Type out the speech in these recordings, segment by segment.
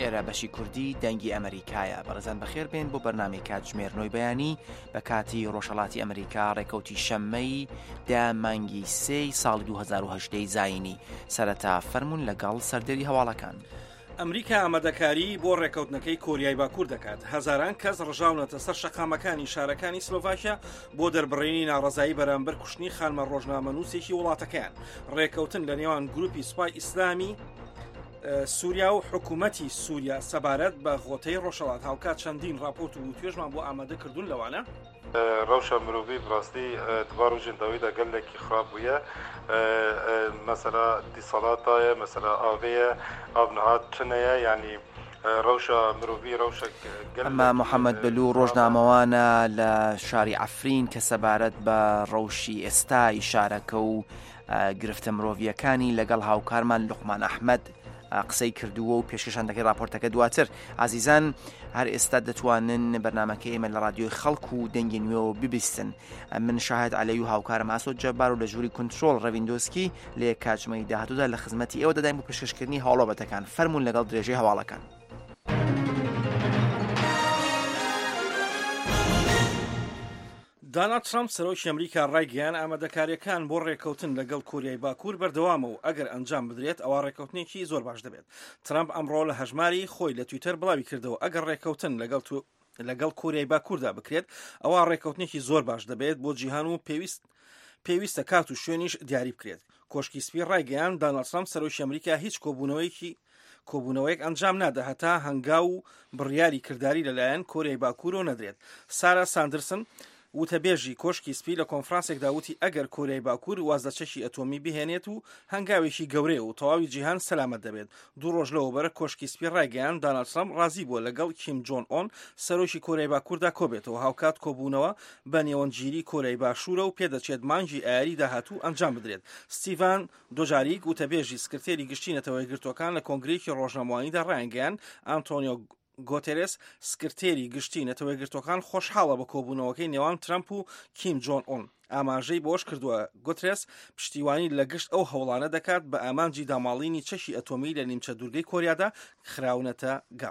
ئێرە بەشی کوردی دەنگی ئەمریکایە. بەڕێزان بەخێر بێن بۆ بەرنامەی کاتژمێرنەوەی بەیانی بە کاتی ڕۆژهەڵاتی ئەمریکا ڕێکەوتی شەممەی دا مانگی 3 ساڵی 2018 زاینی سەرەتا فەرموون لەگەڵ سەردێری هەواڵەکان. ئەمریکا ئامادەکاری بۆ ڕێکەوتنەکەی کۆریای باکوور دەکات. هەزاران کەس ڕژاونەتە سەر شەقامەکانی شارەکانی سلۆڤاکیا بۆ دەربڕینی ناڕەزایی بەرامبەر کوشتنی خانمە ڕۆژنامەنووسێکی وڵاتەکەیان. ڕێکەوتن لە نێوان گروپی سوپای ئیسلامی سووریا و حکوومەتی سووریا سەبارەت بە غۆتەی ڕۆژهەڵات هاوکات چەندین راپۆرت و توێژمان بۆ ئامادەکردوون لەوانە. ڕەوشە مرۆڤی بڕاستی دوار و ژێندەوەیدا گەلێکی خراپ بووە، مەسەلا دیسەڵاتایە، مەسەلا ئاوەیە، ئاونەهات چنەیە، یعنی ڕەوشە مرۆڤی ڕەوشە ئەمە محەممەد بلو ڕۆژنامەوانە لە شاری عەفرین کە سەبارەت بە ڕەوشی ئێستای شارەکە و گرفتە مرۆڤیەکانی لەگەڵ هاوکارمان لوقمان ئەحمەد قسەی کردووە و پێشکەشان دەکەی راپۆرتەکە دواتر. عزیزان هەر ئێستا دەتوانن بەرنامەکە ئێمە لە رادیۆی خەڵک و دەنگی نوێەوە ببیستن. من شاهد عەلەی و هاوکارم ئاسۆ جەبار و لە ژووری کنترۆل ڕەڤیندۆسکی لە کاتژمەی داهاتوودا لە خزمەتی ئێوە دەداین بۆ پێشکەشکردنی هاوڵاتەکان. فەرموون لەگەڵ درێژەی هەواڵەکان. دانالد ترامپ سەرۆکی ئەمریکا ڕایگەیان ئامادەکاریەکان بۆ ڕێکەوتن لەگەڵ کۆریای باکوور بەردەوامە و ئەگەر ئەنجام بدرێت ئەوە ڕێکەوتنێکی زۆر باش دەبێت. ترامپ ئەمڕۆ لە هەژماری خۆی لە تویتەر بڵاوی کردەوە ئەگەر ڕێکەوتن لەگەڵ کۆریای باکووردا بکرێت ئەوە ڕێکەوتنێکی زۆر باش دەبێت بۆ جیهان و پێویستە کات و شوێنیش دیاری بکرێت. کۆشکی سپی ڕایگەیان دانالد ترامپ سەرۆکی ئەمریکا هیچ کۆبوونەوەیەک ئەنجام نادا هەتا هەنگاو و بڕیاری کردداری لەلایەن کۆریای باکوورەوە نەدرێت. سارا ساندرسن وتەبێژی کۆشکی سپی لە کۆنفرانسێک داوتی ئەگەر کۆریای باکوور وازدەچەشی ئەتۆمی بهێنێت و هەنگاوێکی گەورەیە و تەواوی جیهان سەلامەت دەبێت. دوو ڕۆژ لەوەبەر کۆشکی سپی ڕایگەیان دانالد ترامپ ڕازی بووە لەگەڵ کیم جۆن ئۆن سەرۆکی کۆریای باکووردا کۆبێتەوە. هاوکات کۆبوونەوە بە نێوەنگیری کۆریای باشوورە و پێدەچێت مانگی ئایاری داهاتوو ئەنجام بدرێت. ستیڤان دۆجاریک وتەبێژی سکرتێری گشتی نەتەوەی گرتوەکان لە کۆنگرێکی ڕۆژنامەوانیدا ڕایگەیان ئانتۆنیۆ گۆتێرس سکرتێری گشتی نەتەوەی گرتوەکان خۆشحاڵە بە کۆبوونەوەکەی نێوان ترامپ و کیم جۆن ئۆن. ئاماژەی بۆش کردووە گۆتێرس پشتیوانی لە گشت ئەو هەوڵانە دەکات بە ئامانجی داماڵینی چەشی ئەتۆمی لە نیمچە دوورگەی کۆریادا خراونەتە گەڕ.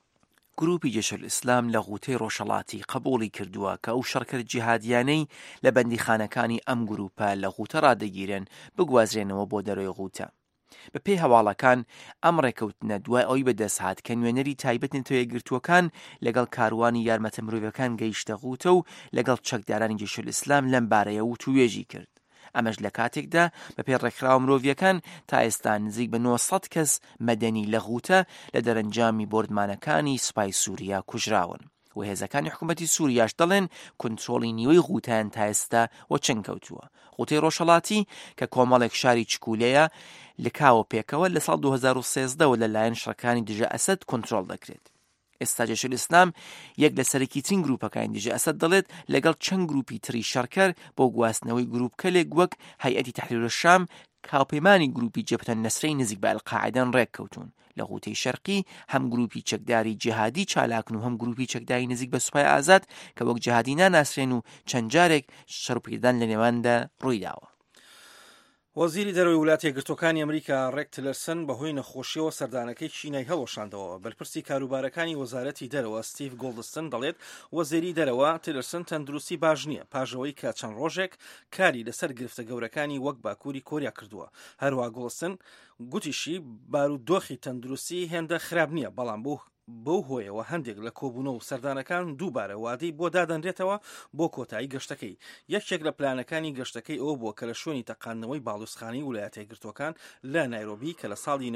گروپی جێشل ئیسلام لە غوتەی ڕۆژهەڵاتی قبوڵی کردووە کە ئەو شەڕکرد جیهادیانەی لە بەندیخانەکانی ئەم گروپە لە غوتە ڕادەگیرن بگوازرێنەوە بۆ دەرەوەی غوتە. بە پێی هەواڵەکان ئەم ڕێکەوتنە دوای ئەوی بەدەستهات کە نوێنەری تایبەت نەتەوەیە گرتووەکان لەگەڵ کاروانی یارمەتە مرۆڤەکان گەیشتە غوتە و لەگەڵ چەکدارانی جێشل ئیسلام لەم بارەیە و توێژی کرد. ئەمەش لە کاتێکدا بە پێی ڕێکخراوە مرۆڤیەکان تا ئێستا نزیک بە 900 کەس مەدەنی لە غوتە لە دەرەنجامی بۆردمانەکانی سوپای سووریا کوژراون. و هێزەکانی حکوومەتی سووریاش دەڵێن کۆنترۆڵی نیوەی غوتەیان تا ئێستا وەچەند کەوتووە. غوتەی ڕۆژهەڵاتی کە کۆمەڵێک شاری چکولەیە لکاوە پێکەوە لە ساڵ 2013 لەلایەن شەڕەکانی دژە ئەسەد کۆنترۆڵ دەکرێت. ئێستا جێشل ئیسلام یەک لە سەرەکیترین گروپەکانی دژە ئەسەد دەڵێت لەگەڵ چەند گروپی تری شەڕکەر بۆ گواستنەوەی گروپکەلێک وەک هەیئەتی تەحریرە شام کاوپەیمانی گروپی جەبهەتە نەسرەی نزیک بە ئەلقاعیدەن ڕێک کەوتون. لە غوتەی شەرقی هەم گروپی چەکداری جیهادی چالاکن و هەم گروپی چەکداری نزیک بە سوپای ئازاد کە وەک جیهادی ناناسرێن و چەند جارێک شەڕپێدان لە نێواندا ڕوویداوە. وەزیری دەرەوەی وڵاتە یەکگرتووەکانی ئەمریکا ڕێک تیلەرسن بەهۆی نەخۆشیەوە سەردانەکەی چینای هەڵۆشاندەوە. بەرپرسی کاروبارەکانی وەزارەتی دەرەوە ستیڤ گۆڵدستن دەڵێت وەزیری دەرەوە تیلەرسن تەندروستی باش نییە پاژەوەی کە چەند ڕۆژێک کاری لەسەر گرفتە گەورەکانی وەک باکووری کۆریا کردووە. هەروە گۆڵدستن گوتیشی بارودۆخی تەندروستی هێندە خراپ نییە، بەڵام بەو هۆیەوە هەندێک لە کۆبوونەوە و سەردانەکان دووبارە وادەی بۆ دادەنرێتەوە بۆ کۆتایی گەشتەکەی. یەکێک لە پلانەکانی گەشتەکەی ئەوە بووە کە لە شوێنی تەقاندنەوەی باڵوسخانی ویلایەتە یەکگرتووەکان لە نایرۆبی کە لە ساڵی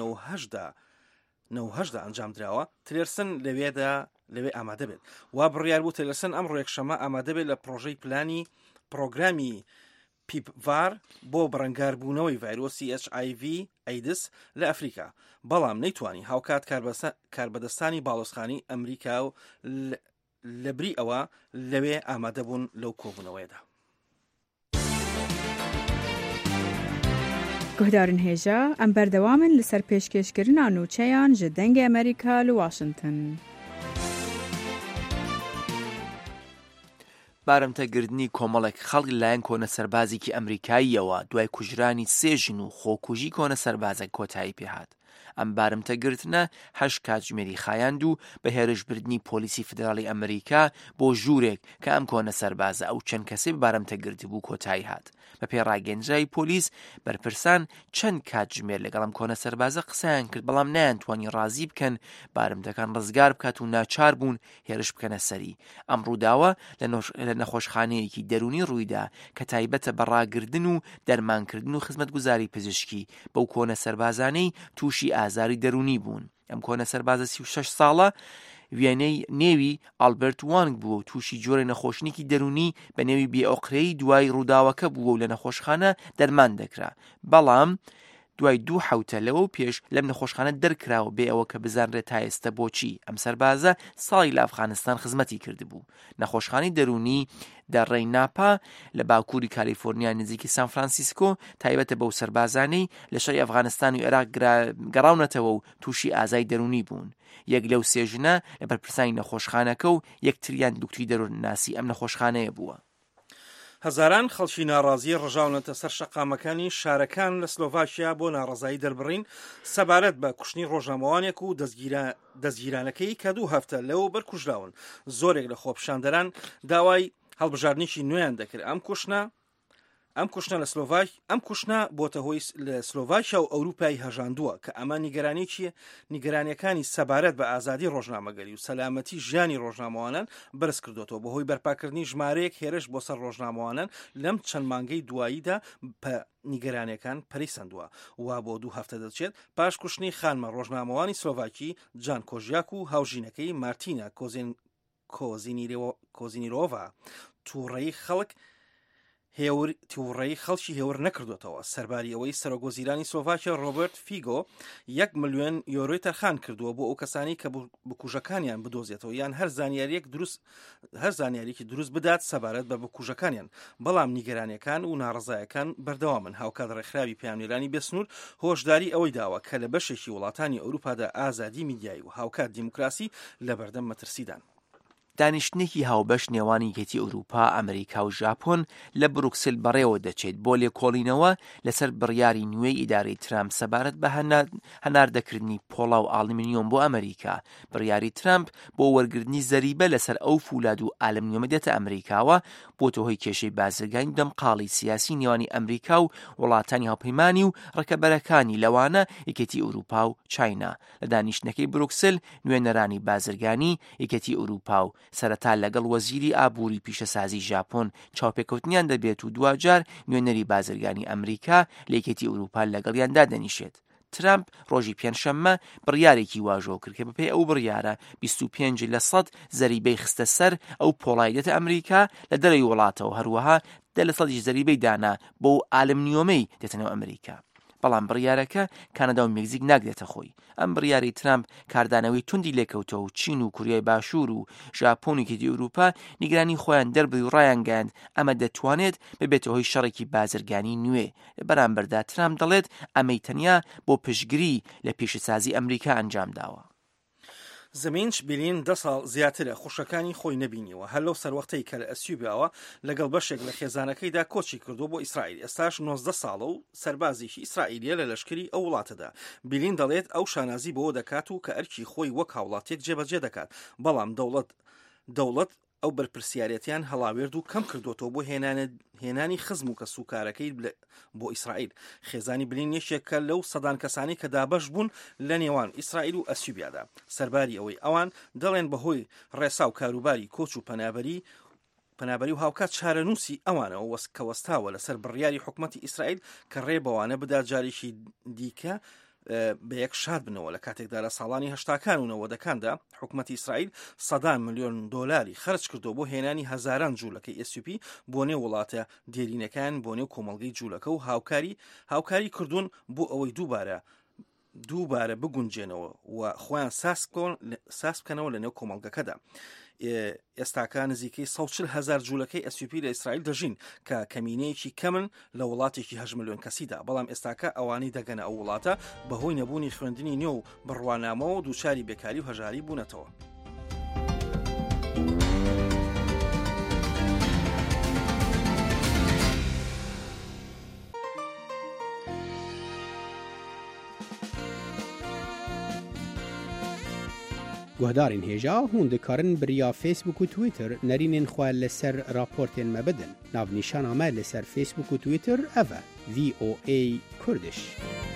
1970 ئەنجام درراوە تیلەرسن لەوێ ئامادە بێت. وا بڕیار بوو تیلەرسن ئەم ڕێکشەمە ئامادە بێت لە پرۆژەی پرۆگرامی پیپڤار بۆ بڕەنگاربوونەوەی ڤایرۆسی HIV ئەیدس لە ئەفریقا، بەڵام نەیتوانی هاوکات کاربەدەستانی باڵوسخانی ئەمریکا و لەبری ئەوە لەوێ ئامادە بوون لەو کۆبوونەوەیدا. گوهدارن هێژە ئەم بەردەوامن لەسەر پێشکەشکردنا نووچەیان ji dengê ئەمریکا لە واشنگتن. بارمتەگردنی کۆمەڵێک خەڵک لایەن کۆنە سەربازێکی ئەمریکاییەوە دوای کوژرانی 3 ژن و خۆکوژی کۆنە سەربازێک کۆتایی پێهات. ئەم بارمتەگرتنە 8 کاتژمێری خایاند و بە هێرشبردننی پۆلیسی فدرالی ئەمریکا بۆ ژوورێک کە ئەم کۆنە سەربازە ئەو چەند کەسێ بارمتەگرتی بوو کۆتایی هات. بە پێڕاگەنجای پۆلیس بەرپرسان چەند کاتژمێر لەگەڵ ئەم کۆنە سەربازە قسەیان کرد بەڵام نەیانتوانی ڕازی بکەن بارمتەکان ڕزگار بکات و ناچار بوون هێرش بکەنە سەری. ئەم ڕووداوە لە نەخۆشخانەیەکی دەرونی ڕوویدا کە تایبەتە بە ڕاگردن و دەرمانکردن و خزمەتگوزاری پزیشکی بەو کۆنە سەربازانەی تووشی ئازاری دەرونی بوون. ئەم کۆنە سەربازە 36 ساڵە وێنەی نێوی ئالبرت وانگ بووە و تووشی جۆرە نەخۆشنێکی دەرونی بە نێوی بێئۆقرەی دوای ڕووداوەکە بووە و لە نەخۆشخانە دەرمان دەکرا، بەڵام دوای 2 حوتە لەوە و پێش لەم نەخۆشخانە دەرکراوە بێ ئەوە کە بزانرێت تا ئێستا بۆچی ئەم سەربازە ساڵی لە ئەفغانستان خزمەتی کردبوو. نەخۆشخانەی دەرونی دەڕێی ناپا لە باکووری کالیفۆرنیا نزیکی سان فرانسیسکۆ تایبەتە بەو سەربازانەی لە شەڕی ئەفغانستان و عێراق گەڕاونەتەوە و تووشی ئازای دەرونی بوون. یەک لەو سێژنە لە بەرپرسانی نەخۆشخانەکە و یەکتریان دکتوری دەروناسی ئەم نەخۆشخانەیە بووە. هەزاران خەڵکی ناڕازی ڕژاونەتە سەر شەقامەکانی شارەکان لە سلۆڤاکیا بۆ ناڕزایی دەربڕین سەبارەت بە کوشتنی ڕۆژنامەوانێک و دەستگیرانەکەی کە 2 هەفتە لەوە بەرکوژراون. زۆرێک لە خۆپیشاندەران داوای هەڵبژاردنێکی نوێیان دەکرد. ئەم کوشتە بۆتە هۆی لە سلۆڤاکیا و ئەوروپای هەژاندووە کە ئەمە نیگەرانیەکانی سەبارەت بە ئازادی ڕۆژنامەگەری و سەلامەتی ژیانی ڕۆژنامەوانان بەرز کردوەوە بەهۆی بەرپاکردنی ژمارەیەک هێرش بۆ سەر ڕۆژنامەوانان لەم چەند مانگەی دواییدا نیگەرانیەکان پەریسەندووە. وا بۆ 2 هەفتە دەچێت پاش کوشتنی خانمە ڕۆژنامەوانی سلۆڤاکی جان کۆژیاک و هاوژینەکەی مارتینە کۆزینیرۆڤا تووڕێی خەڵکی هێور نەکردوێتەوە. سەرباری ئەوەی سەرۆکوەزیرانی سلۆڤاکیا ڕۆبرت فیگۆ 1 ملیۆن یۆرۆی تەرخان کردووە بۆ ئەو کەسانی کە بکوژەکانیان بدۆزێتەوە یان هەر زانیاریەکی دروست بدات سەبارەت بە بکوژەکانیان، بەڵام نیگەرانیەکان و ناڕزایەکان بەردەوامن. هاوکات ڕێکخراوی پەیامنێرانی بێسنوور هۆشداری ئەوەی داوە کە لە بەشێکی وڵاتانی ئەوروپادا ئازادی میدیایی و هاوکات دیموکراسی لە بەردەم مەترسیدان. دانیشتنێکی هاوبەش نێوانی یەکێتی ئەوروپا، ئەمریکا و ژاپۆن لە بروکسل بەڕێوە دەچێت بۆ لێکۆڵینەوە لەسەر بڕیاری نوێی ئیدارەی ترامپ سەبارەت بە هەناردەکردنی پۆڵا و ئاڵمینیۆم بۆ ئەمریکا. بڕیاری ترامپ بۆ وەرگرتنی زەریبە لەسەر ئەو فولاد و ئالمینیۆمە دێتە ئەمریکاوە بۆتە هۆی کێشەی بازرگانی دەمقاڵی سیاسی نێوانی ئەمریکا و وڵاتانی هاوپەیمانی و ڕکەبەرەکانی لەوانە یەکێتی ئەوروپا و چاینا. لە دانیشتنەکەی بروکسل نوێنەرانی بازرگانی یەکێتی ئەوروپا و سەرەتا لەگەڵ وەزیری ئابووری پیشەسازی ژاپۆن چاوپێکەوتنیان دەبێت و دوجار نوێنەری بازرگانی ئەمریکا لە یەکێتی ئەوروپا لەگەڵیاندا دەنیشێت. ترامپ ڕۆژی پێنجشەممە بڕیارێکی واژۆ کرد کە بەپێی ئەو بڕیارە 25% زەریبەی خستە سەر ئەو پۆڵای دێتە ئەمریکا لە دەرەوەی وڵاتەوە، هەروەها 10% زەریبەی دانا بۆ ئالمنیۆمەی دێتەنەوە ئەمریکا. بەڵام بڕیارەکە کانەدا و مێکزیک ناگرێتە خۆی. ئەم بڕیاری ترامپ کاردانەوەی توندی لێکەوتەوە و چین و کوریای باشوور و ژاپۆن و یەکێتی ئەوروپا نیگرانی خۆیان دەربڕی و ڕایانگەاند ئەمە دەتوانێت ببێتە هۆی شەڕێکی بازرگانی نوێ. بەرامبەردا ترامپ دەڵێت ئەمەی تەنیا بۆ پشتگیری لە پیشەسازی ئەمریکا ئەنجام داوە. زمینش بیلین 10 ساڵ زیاترە خوشەکانی خۆی نەبینیوە هەر لەو سەروەختەی کە لە ئەسیوبیاوە لەگەڵ بەشێک لە خێزانەکەیدا کۆچی کردو بۆ ئیسرائیل. ئێستاش 19 ساڵە و سەربازێکی ئیسرائیلیە لە لەشکری ئەو وڵاتەدا. بیلین دەڵێت ئەو شانازی بۆ دەکات و کە ئەرکی خۆی وەک هاوڵاتێک جێبەجێ دەکات، بەڵام دەوڵەت ئەو بەرپرسیارەتیان هەڵاوێرد و کەم کردوەوە بۆ هێنانی خزم و کە سوکارەکەی بۆ ئیسرائیل. خێزانی بلین یەکێکە لەو سەدان کەسانی کە دابەش بوون لە نێوان ئیسرائیل و ئەسیوبیادا. سەرباری ئەوەی ئەوان دەڵێن بەهۆی ڕێسا و کاروباری کۆچ و پەنابەری و هاوکات چارەنووسی ئەوانەوە کە وەستاوە لەسەر بڕیاری حکومەتی ئیسرائیل کە ڕێ بەوانە بدات جارێکی دیکە بە یەک شاد بنەوە. لە کاتێکدا لە ساڵانی 80کان و 90کاندا حکومەتی ئیسرائیل 100 ملیۆن دۆلاری خەرج کردو بۆ هێنانی هەزاران جوولەکەی ئەسیوپی بۆ نێو وڵاتە دێرینەکان بۆ نێو کۆمەڵگەی جوولەکە و هاوکاری کردوون بۆ ئەوەی دووبارە بگونجێنەوە و خۆیان ساس بکەنەوە لە نێو کۆمەڵگەکەدا. ئێستاکە نزیکەی 140,000 جوولەکەی ئەسیوپی لە ئیسرائیل دەژین کە کەمینەیەکی کەمن لە وڵاتێکی 8 ملیۆن کەسیدا، بەڵام ئێستاکە ئەوانەی دەگەنە ئەو وڵاتە بەهۆی نەبوونی خوێندنی نێو و بڕوانامەوە و دووچاری بێکاری و هەژاری بوونەتەوە. گهدارین هیجا هون دکارن بریا فیسبوک و تویتر نرینین خواه لسر راپورتین مبدن. ناو نیشان آمه لسر فیسبوک و تویتر اوه VOA کردش.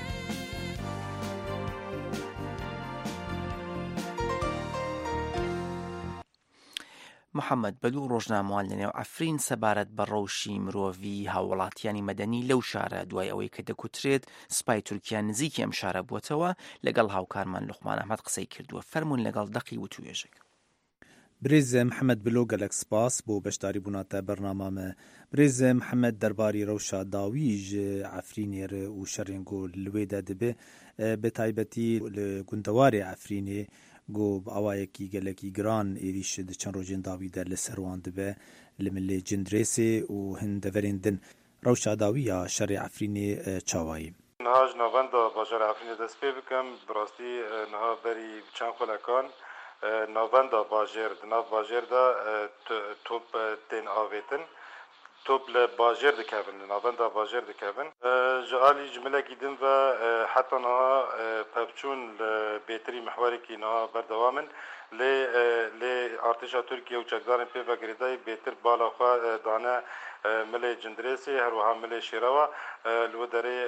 محەممەد بەلوو ڕۆژنامەوان لەنێو ئەفرین سەبارەت بە ڕەوشی مرۆڤی هاوڵاتیانی مەدەنی لەو شارە دوای ئەوەی کە دەکوترێت سوپای تورکیا نزیکی ئەم شارە بووەتەوە لەگەڵ هاوکارمان لوقمان ئەحمەد قسەی کردووە. فەرموون لەگەڵ دەقی وتوێژێک. برێز محەممەد بلۆ گەلک سپاس بۆ بەشداری بووناتە بەرنامامە. برێز محەممەد دەرباری ڕەوشە داویژ ئەفرینێر و شەڕێنگۆ لوێدا دەبێ بە تایبەتی لە گوندەوارێ ئەفرینێ گۆ ئەوایەکی گەلکی گران ئێریش چەند ڕۆژێن داویدا لە سەروان دەبێ لە ملێ جندرێسێ و هەندەڤەرێن دن ڕەوشە داویە شەڕێ ئەفرینێ چاوایی. نهاج ناوەندا باژار ئەفرینێ دەست پێ بکەم بڕاستی نها بەری چەند خولەکان ناوەندا باژێر ناو باژێردا توپ تێن ئاوێتن توپ لە باژێر دکەون لە ناوەندا باژێر دکەون ji alî ji milekî din ve heta niha pevçûn li bêtirî mihwarekî niha berdewam in lê artêşa Tirkiye û çekdarên pê vegirêdayê bêtir bala xwe dane milê Cindirêsê her wiha milê Şêrewa li we derê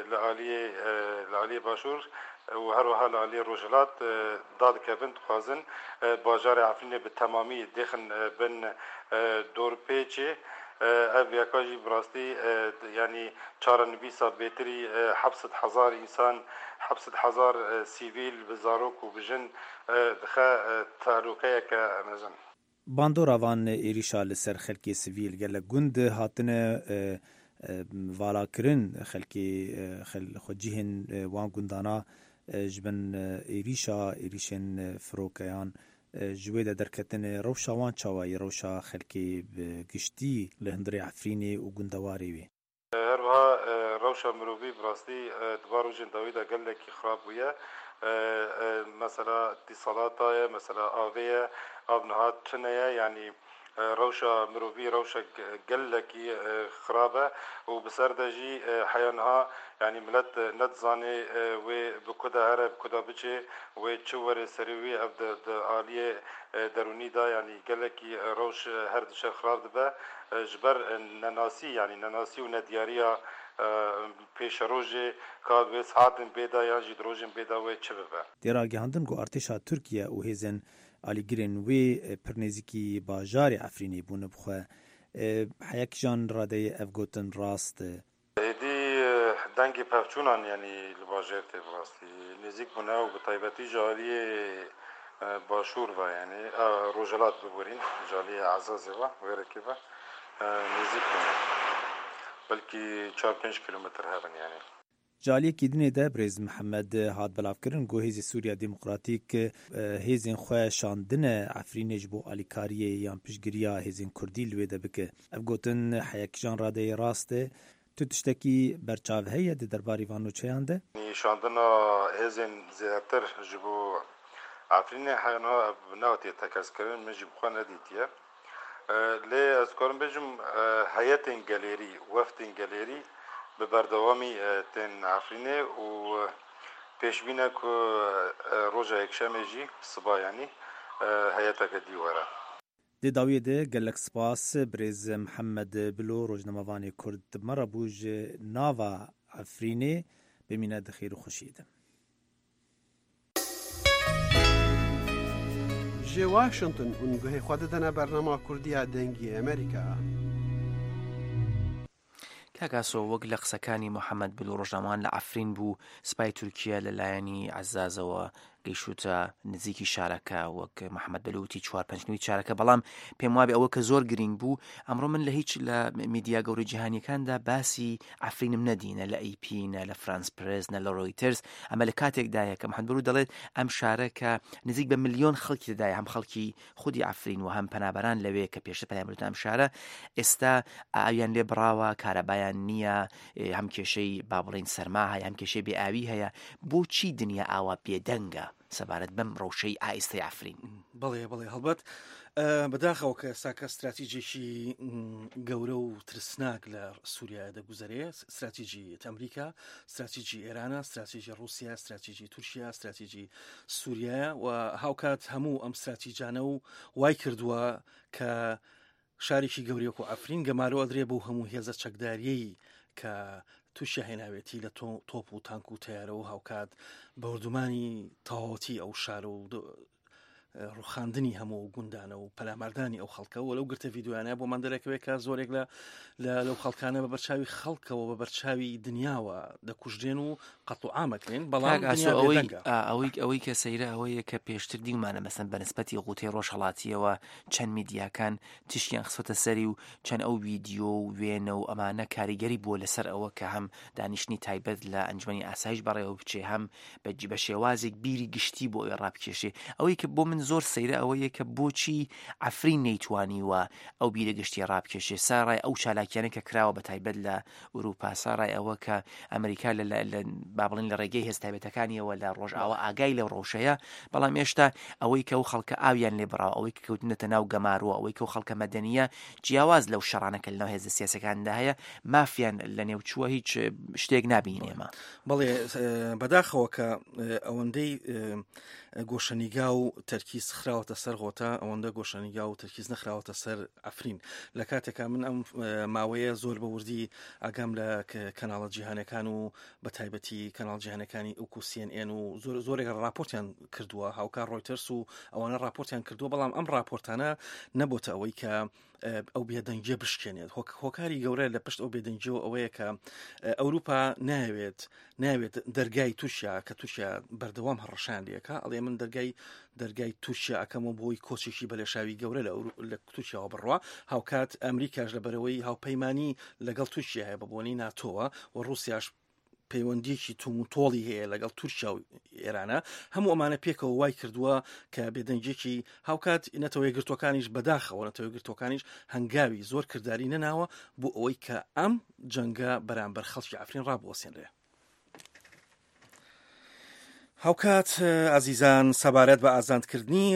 li aliyê Başûr û her wiha li aliyê Rojhilat da dikevin dixwazin bajarê Efrînê bi temamî dêxin bin dorpêçê ev yeka jî bi rastî yanî çarenivîsa bêtirî 700,000 însan 700,000 sivîl bi zarok û bi jin dixe tehlûkeyeke mezin. Bandora van êrîşa li ser xelkê sivîl gelek gund hatine valakirin xelkê xwecihên wan gundana ji bin êrîşên firokeyan ji wê de derketinê rewşa wan çawayî rewşa xelkê bi giştî li hundirê Efrînê û gundewarê wê. Her wiha rewşa mirovî bi rastî di var rojên dawî de gelekî xirab bûye. Mesela dîsalata ye, mesela avê ye, av niha tune ye yanî rewşa mirovî rewşa gelekî xirab e û bi ser de jî heya niha yanî millet nedizane wê bi ku de here bi ku de biçe wê çi were serî wê ev di aliyê derûnî da yanî gelekî rewş her dişe xirab dibe ji ber nenasî yanî nenasî û nediyariya pêşerojê ka wê saetên bêda yan jî di rojên bêda wê çi bibe. Tê ragihandin ku artêşa Tirkiye û hêzên alîgirên wê pirnêzîkî bajarê Efrînê bûne bixwe heyekî jan radeyê ev gotin rast e. Êdî dengê pevçûnan yanî li bajêr tê bi rastî nêzik bûne û bi taybetî ji aliyê Başûr ve yanî Rojhilat biborîn ji aliyê Ezazê ve wêrekê ve nêzik bûne belkî 4-5 kilometr hevin yanî. Caliyekî dinê de Birêz Mihemmed hat belavkirin got Hêzê Sûriya Demokratîk hêzên xwe şandine Efrînê ji bo alîkariyê yan piştgiriya hêzên Kurdî li wê de bike. Ev gotin heyekî jan radeyê rast e. Tu tiştekî berçav heye di derbarî van nûçeyan de? Şandina hêzên zêdetir ji bo Efrînê heya niha ev nehatiye tekezkirin min jî bi xwe nedîtiye. Lê ez karim bêjim heyetên gelêrî weftên gelêrî bi berdewamî tên Efrînê û pêşbîne ku roja yekşemê jî siba yanî heyeteke dî were. Dê dawiyê de gelek spas Birêz Mihemmed Bilo rojnamevanê Kurd me re bû ji nava Efrînê bimîne di xêr û xweşiyê de. Ji Washington û guhê xwe didine bernama Kurdiya dengî Amerîka. کاکاسۆ وەک لە قسەکانی محەممەد بلو ڕۆژنامان لە ئەفرین بوو سوپای تورکیا لەلایەنی عەزازەوە گەیشتە نزیکی شارەکە وەک محەممەد بلوتی 4-5 شارەکە بەڵام پێم وابێ ئەوە کە زۆر گرنگ بوو ئەمڕۆ من لە هیچ لە میدیا گەورەی جیهانیەکاندا باسی ئەفرینم نەدینە لە ئەیپ نە لە فرانس پرس نە لە ڕۆیترز ئەمە لە کاتێکدایە کە محەممەد بلو دەڵێت ئەم شارەکە نزیک بە ملیۆن خەڵکی دەدایە هەم خەڵکی خودی ئەفرین و هەم پەنابەران لەوێ کە پێشتر پێیان بڵێت ئەم شارە ئێستا ئاویان لێ بڕاوە کارەبایان نییە هەم کێشەی با بڵێن سەرما هەیە هەم کێشەی بێئاوی هەیە بۆچی دنیا ئاوا بێدەنگە سەبارەت بەم ڕەوشەی ئایستەی ئافرین. بەڵێ هەڵبەت بەداخەوە کە ساکە استراتیجێکی گەورە و ترسناک لە سووریا دەگوزارێ، استراتیجی ئەمریکا، استراتیجی ئێرانە، استراتیجی رووسیا، استراتیجی تورکیا، استراتیجی سووریا و هاوکات هەموو ئەم استراتیجانە و وای کردووە کە شارێکی گەورەیەک و ئەفرین گەمارەوە درێ بۆ هەموو هێزە چەکداریەی کە تووشە هێناوێتی لە تۆپ و تانک و تیارە و هاوکات بەوردومانی تەواوەتی ئەو شارە و ڕوخاندنی هەموو گوندانە و پەلاماردانی ئەو خەڵکە و لەو گرتە ڤیددیوانە بۆمان دەرەکەوێت کە زۆرێک لەو خەڵکانە بە بەرچاوی خەڵکەوە بە بەرچاوی دنیاوە دەکوژدێن و قەت و ئامەکرێن. بەڵام ئەوەی کە سەیرە ئەوەیە کە پێشتر دیومانە مەسەن بەنسبەتی غوتەی ڕۆژهەڵاتیەوە چەند میدیاکان تشتیان خسۆتە سەری و چەند ئەو ڤیددیۆ و وێنە و ئەمانە کاریگەری بۆ لەسەر ئەوە کە هەم دانیشتنی تایبەت لە ئەنجومی ئاسایش بەڕێوە بچێ هەم بە شێوازێک بیری گشتی بۆ ئەوێ ڕابکێشێ. ئەوەی کە بۆ من زۆر سەیرە ئەوەیە کە بۆچی ئەفرین نەیتوانیوە ئەو بیرە گشتی ڕابکێشێ. ساڕای ئەو چالاکیانە کە کراوە بە تایبەت لە ئوروپا، ساڕای ئەوە کە ئەمریکا با بڵێن لە ڕێگەی هێز تایبەتەکانیەوە لە ڕۆژئاوا ئاگای لەو ڕەوشەیە، بەڵام هێشتا ئەوەی کە ئەو خەڵکە ئاویان لێ بڕاوە، ئەوەی کە کەوتنەتە ناو گەماروە، ئەوەی کە ئەو خەڵکە مەدەنیە جیاواز لەو شەڕانەکە لەناو هێزە سیاسەکاندا هەیە، مافیان لە نێوچووە هیچ شتێک نابینێمە. بەڵێ بەداخەوە کە ئەوەندەی گۆشەنیگا و تەرکیز خراوەتە سەر غۆتا، ئەوەندە گۆشەنیگا و تەرکیز نەخراوەتە سەر ئەفرین. لە کاتێکا من ئەم ماوەیە زۆر بە وردی ئاگام لە کەناڵە جیهانەکان و بە تایبەتی کەناڵ جیهانەکانی ئەوکو CNN و زۆرێک راپۆرتیان کردووە، هاوکار ڕۆیتەرس و ئەوانە راپۆرتیان کردووە، بەڵام ئەم راپۆرتانە نەبووتە ئەوەی کە ئەو بێدەنگیە بشکێنێت. هۆکاری گەورە لە پشت ئەو بێدەنگیەوە ئەوەیە کە ئەوروپا ناوێت دەرگای تووشیا کە تووشیا بەردەوام هەڕەشان لێکە، ئەڵێ من دەرگای تووشیا ئەەکەمە بۆی کۆچێکی بەلێشاوی گەورە لە تووشیاوە بڕوا. هاوکات ئەمریکاش لە بەرەوەی هاوپەیمانی لەگەڵ تووشیا هەیە بە بۆنی ناتۆوە و رووسیاش پەیوەندیەکی توموتۆڵی هەیە لەگەڵ تورکیا و ئێرانە. هەموو ئەمانە پێکەوە وای کردووە کە بێدەنگێکی هاوکات نەتەوەی گرتوەکانیش بەداخەوە نەتەوەی گرتوەکانیش هەنگاوی زۆر کردداری نەناوە بۆ ئەوەی کە ئەم جەنگە بەرامبەر خەڵکی ئەفرین ڕابوەسێنرێ. هاوکات ئازیزان سەبارەت بە ئازادکردنی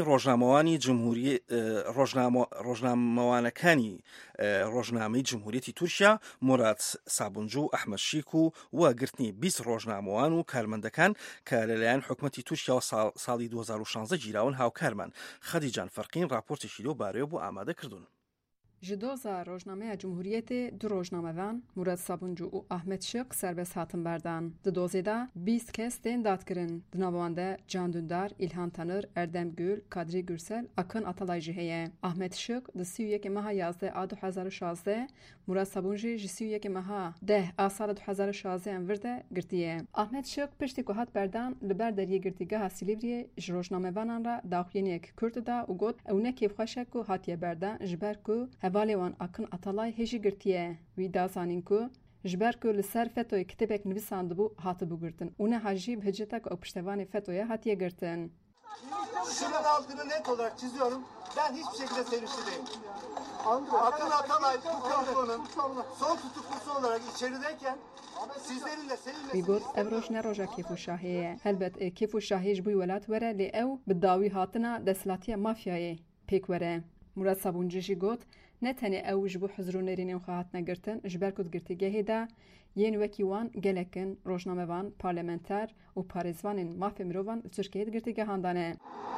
ڕۆژنامەوانەکانی ڕۆژنامەی جمهوریەتی تورکیا مورات سابونجو و ئەحمەد شیک و وەگرتنی 20 ڕۆژنامەوان و کارمەندەکان کە لەلایەن حکومەتی تورکیاوە ساڵی 2016 گیراون هاوکارمان خەدیجان فەرقین راپۆرتێکی لەو بارەیە بۆ ئامادە کردوون. ji doza rojnameya Cumhuriyetê du rojnamevan Murat Sabuncu û Ahmet Şık serbest hatin berdan. Di dozê de 20 kes tên dadkirin. Di nav wan de Can Dündar, İlhan Tanır, Erdem Gül, Kadri Gürsel, Akın Atalay jî heye. Ahmet Şık di 31 meha 11 a 2016 Murat Sabuncu ji 31 meha 10 a sala 2016 em vir de girtiye. Ahmet Şık piştî ku hat berdan li ber deriyê girtîgeha Silivriye ji rojnamevanan re daxuyeniyek Kurd da û got ew ne kêfxweş e ku hatiye berdan ji ber ku hevalê wan Akın Atalay hêjî girtiye. Wî da zanîn ku ji ber ku li ser FETÖ'yê kitêbek nivîsandibû hatibû girtin û neha jî bi hiceta ku ew piştevanê FETÖ'ye hatiye girtin. Şunun altını net olarak çiziyorum. Ben hiçbir şekilde sevişli değilim. Akın Atalay bu kanunun son tutuklusu olarak içerideyken sizlerin de seninle... Wî got ev roj ne roja kêfûşahiyê ye. Helbet kêfûşahî ji bo welat were lê ew bi dawî hatina desthilatiya mafyayê pêk were. Murat Sabuncu jî got ne tenê ew ji bo hizr û nêrînên xwe hatine girtin ji ber ku girtîgehê de yên wekî wan gelekin rojnamevan, parlamenter û parêzvanên mafê mirovan li Tirkiyeyê girtîgehandan e.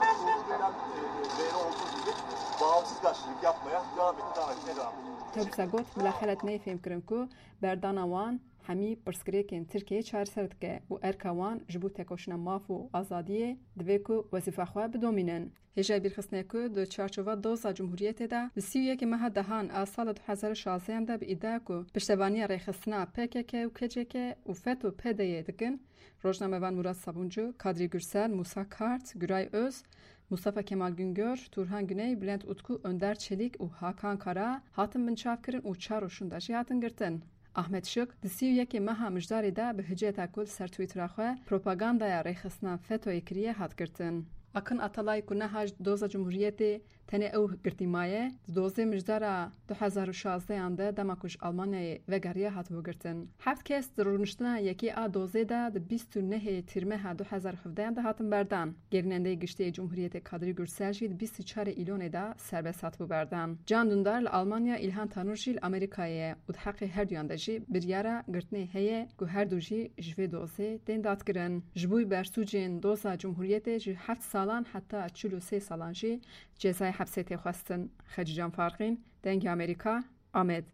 Bağımsız gazetecilik yapmaya devam etmeye devam ediyor. Hewsa got bila xelet neyê fêm kirin ku berdana wan hemî pirsgirêkên Tirkiyeyê çareser dike û erka wan ji bo tekoşîna maf û azadiyê divê ku wezîfa xwe bidomînin. Hêja bîrxistnê ku di çarçova doza Cumhuriyetê de li 31 meha dehan a sala 2016 de bi îdea ku piştevaniya rêxistina PKK û KCK û FETÖ PDYê dikin, rojnamevan Murat Sabuncu, Kadri Gürsel, Musa Kart, Güray Öz, Mustafa Kemal Güngör, Turhan Güney, Bülent Utku, Önder Çelik û Hakan Kara hatin binçavkirin û çar û şunda jî hatin girtin. Ahmet Şık di 31 meha mijdarê de bi hiceta ku ser Twitter'a xwe propagandaya rêxistina FETÖ'yê kiriye hat girtin. Akın Atalay ku neha doza Cumhuriyetê تنه او گرتیمایه دوزه مجدارا 2016 آنده دماکوش آلمانیای وگریا هاتو گرتن. 7 کس درونشتنا یکی آ دوزه دا 29 تیرمه 2017 آنده هاتن بردن. گریننده گشته جمهوریت کادری گرسلجی 24 ایلون دا سربست هاتو بردن. جان دوندار آلمانیا ایلهان تانورجی امریکای و حق هر دوانده جی بریارا گرتنه هیه که هر دو جی جوی دوزه دین داد کرن. جبوی برسوجین دوزا جمهوریت جی 7 سالان حتی 43 سالان جی جزای حبسه تخواستن. خدیجان فارقین دنگ امریکا آمد.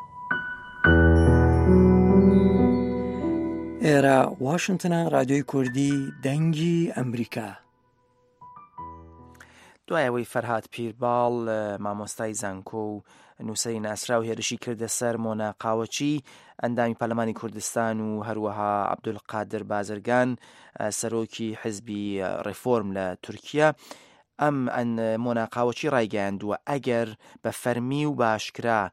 ئێرە واشنگتنە رادیۆی کوردی دەنگی ئەمریکا. دوایەوەی فەرهاد پیرباڵ مامۆستای زانکۆ و نووسەری ناسراو هێرشی کردە سەر مۆنا قاوەچی ئەندامی پەرلەمانی کوردستان و هەروەها عەبدولقادر بازرگان سەرۆکی حزبی ڕێفۆرم لە تورکیا ئەم مۆنا قاوەچی ڕایگەیاندووە ئەگەر بە فەرمی و باشکرا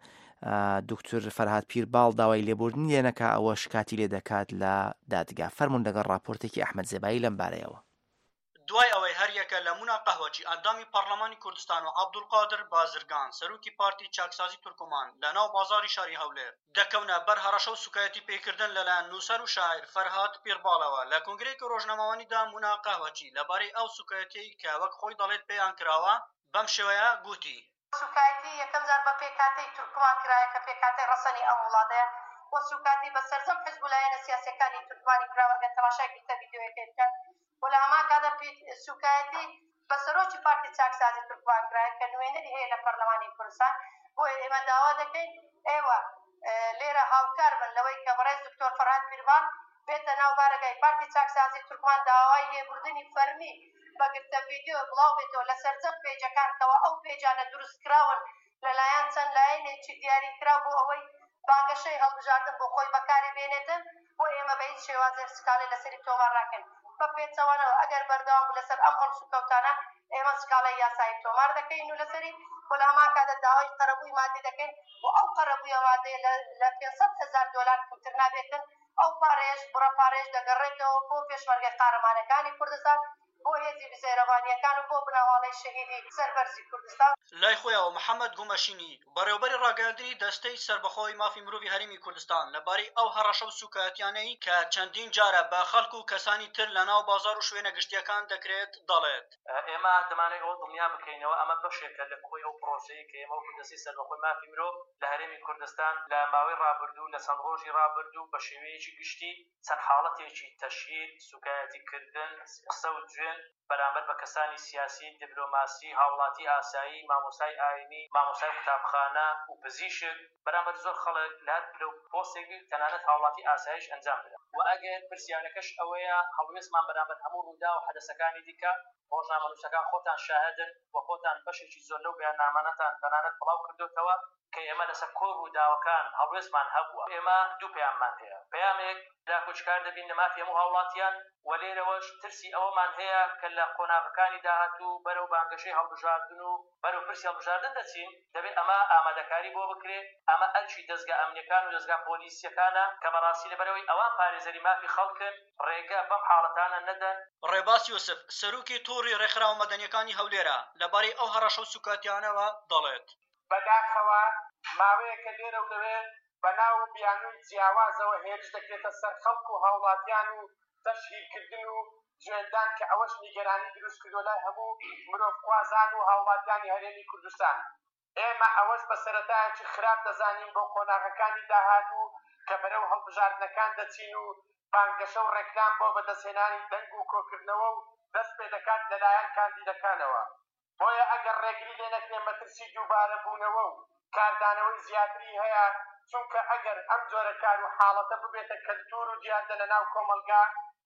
دکتۆر فەرهاد پیرباڵ داوای لێبوردنی لێ نەکا ئەوەش کاتی لێ دەکات لە دادگا. فەرموون لەگەڵ راپۆرتێکی ئەحمەد زێبایی لەم بارەیەوە. دوای ئەوەی هەریەکە لە مونا قەهوەچی ئەندامی پەرلەمانی کوردستان و عەبدولقادر بازرگان سەرۆکی پارتی چاکسازی تورکمان لە ناو بازاری شاری هەولێر دەکەونە بەر هەڕەشە و سوکایەتی پێکردن لەلایەن نووسەر و شاعر فەرهاد پیرباڵەوە لە کۆنگرێکی ڕۆژنامەوانیدا مونا قەهوەچی لەبارەی ئەو سوکایەتەی کە وەک خۆی دەڵێت پێیان کراوە بەم شێوەیە گوتی: سوکایەتی یەکەم جار بە پێکهاتەی تورکمان کرایە کە پێکهاتەی ڕەسەنی ئەم وڵاتەیە و سوکاتی بە سەرجەم حزب و لایەنە سیاسیەکانی تورکمانی کراوە کە تەماشای بیتە ڤیدیۆیەکەی بکەن و لە هەمان کاتدا سوکایەتی بە سەرۆکی پارتی چاکسازی تورکمان کرایە کە نوێنەری هەیە لە پەرلەمانی کوردستان بۆیە ئێمە داوا دەکەین ئێوە لێرە هاوکار بن لەوەی کە بەڕێز دکتۆر فەرهاد پیرباڵ بێتە ناو بارگای پارتی چاکسازی تورکمان داوای لێبوردنی فەرمی بەگرتە ڤیدیۆ بڵاو بێتەوە لە سەرجەم پێیجەکانەوە ئەو پێیجانە دروست کراون لەلایەن چەند لایەنێکی دیاری کرا بۆ ئەوەی بانگەشەی هەڵبژاردن بۆ خۆی بەکاری بێنێتن بۆ ئێمە بە هیچ شێوازێک سکاڵی لەسەری تۆمار ڕاکەین بە پێچەوانەوە ئەگەر بەردەوام بوو لەسەر ئەم هەڵسوکەوتانە ئێمە سکاڵی یاسایی تۆمار دەکەین و لەسەری بۆ لە هەمان کاتدا داوای قەرەبووی مادی دەکەین و ئەو قەرەبوویە مادەیە لە 500,000 دۆلار کەمتر نابێتن ئەو پارێژ بڕە پارێژ دەگەڕێتەوە بۆ پێشمەرگەی قارەمانەکانی کوردستان بۆ هێزی بزەیرەوانیەکان و بۆ بناوانەی شەهیدی سەربەرزی کوردستان. لای خۆیەوە محەممەد گومەشینی بەڕێوەبەری ڕاگەاندنی دەستەی سربەخۆی مافی مرۆڤی هەرێمی کوردستان لەبارەی ئەو هەڕەشە و سوکایەتیانەی کە چەندین جارە بە خەڵکو و کەسانی تر لە ناو بازار و شوێنە گشتیەکان دەکرێت دەڵێت: ئێمە دەمانێت ئەوە دڵنیا بکەینەوە ئەمە بەشێکە لە کۆی ئەو پرۆژەیە کە ئێمە و دەستی سربەخۆی مافی مرۆڤ لە هەرێمی کوردستان لە ماوەی ڕابردوو لە چەند ڕۆژی ڕابردوو بە شێوەیەکی گشتی چەند حاڵەتێکی تەشهیر سوکایەتیکردن قسە و جوێن بەرامبەر بە کەسانی سیاسی، دیپلۆماسی، هاوڵاتی ئاسایی، مامۆستای ئاینی، مامۆستای قوتابخانە و پزیشک بەرامبەر زۆر خەڵک لە هەر لەو پۆستێکی تەنانەت هاوڵاتی ئاساییش ئەنجام بدەن. و ئەگەر پرسیارەکەش ئەوەیە هەڵوێستمان بەرامبەر هەموو ڕوودا و حەدەسەکانی دیکە ڕۆژنامەنووسەکان خۆتان شاهدن و خۆتان بەشێکی زۆر لەو بەیاننامانەتان تەنانەت بڵاو کردوتەوە کە ئێمە لەسەر کۆڕ ڕووداوەکان هەڵوێستمان هەبووە. ئێمە دوو پەیاممان هەیە. پەیامێک داخۆچکار دەبین لە مافی هەموو هاوڵاتیان و لێرەوەش ترسی ئەوەمان هەیە کە لە قۆناغەکانی داهاتوو بەرەو بانگەشەی هەڵبژاردن و بەرەو پرسی هەڵبژاردن دەچین دەبێت ئەمە ئامادەکاری بۆ بکرێت. ئەمە ئەرچی دەستگا ئەمنیەکان و دەستگا پۆلیسیەکانە کە بەڕاستی لەبەرەوەی ئەوان پارێزەری مافی خەڵکن ڕێگە بەم حاڵەتانە نەدەن. ڕێباس یوسف سەرۆکی تۆڕی ڕێکخراوە مەدەنیەکانی هەولێرە لەبارەی ئەو هەڕەشە و سوکاتیانەوە دەڵێت: بەداخەوە ماوەیەکە لێرە و لەوێ بەناو بیانووی جیاوازەوە هێرش دەکرێتە سەر خەڵک و هاوڵاتیان و تەشهیرکردن و جوێندان کە ئەوەش نیگەرانی دروست کردو لای هەموو مرۆڤخوازان و هاوڵاتیانی هەرێمی کوردستان. ئێمە ئەوەش بە سەرەتایەکی خراپ دەزانین بۆ قۆناغەکانی داهاتوو کە بەرەو هەڵبژاردنەکان دەچین و بانگەشە و ڕێکلام بۆ بەدەستهێنانی دەنگ و کۆکردنەوە و دەست پێ دەکات لەلایەن کاندیدەکانەوە. بۆیە ئەگەر ڕێگری لێ نەکرێ مەترسی دووبارە بوونەوە و کاردانەوەی زیاتری هەیە، چونکە ئەگەر ئەم جۆرە کار و حاڵەتە ببێتە کەلتور و جیادە لە ناو کۆمەلگا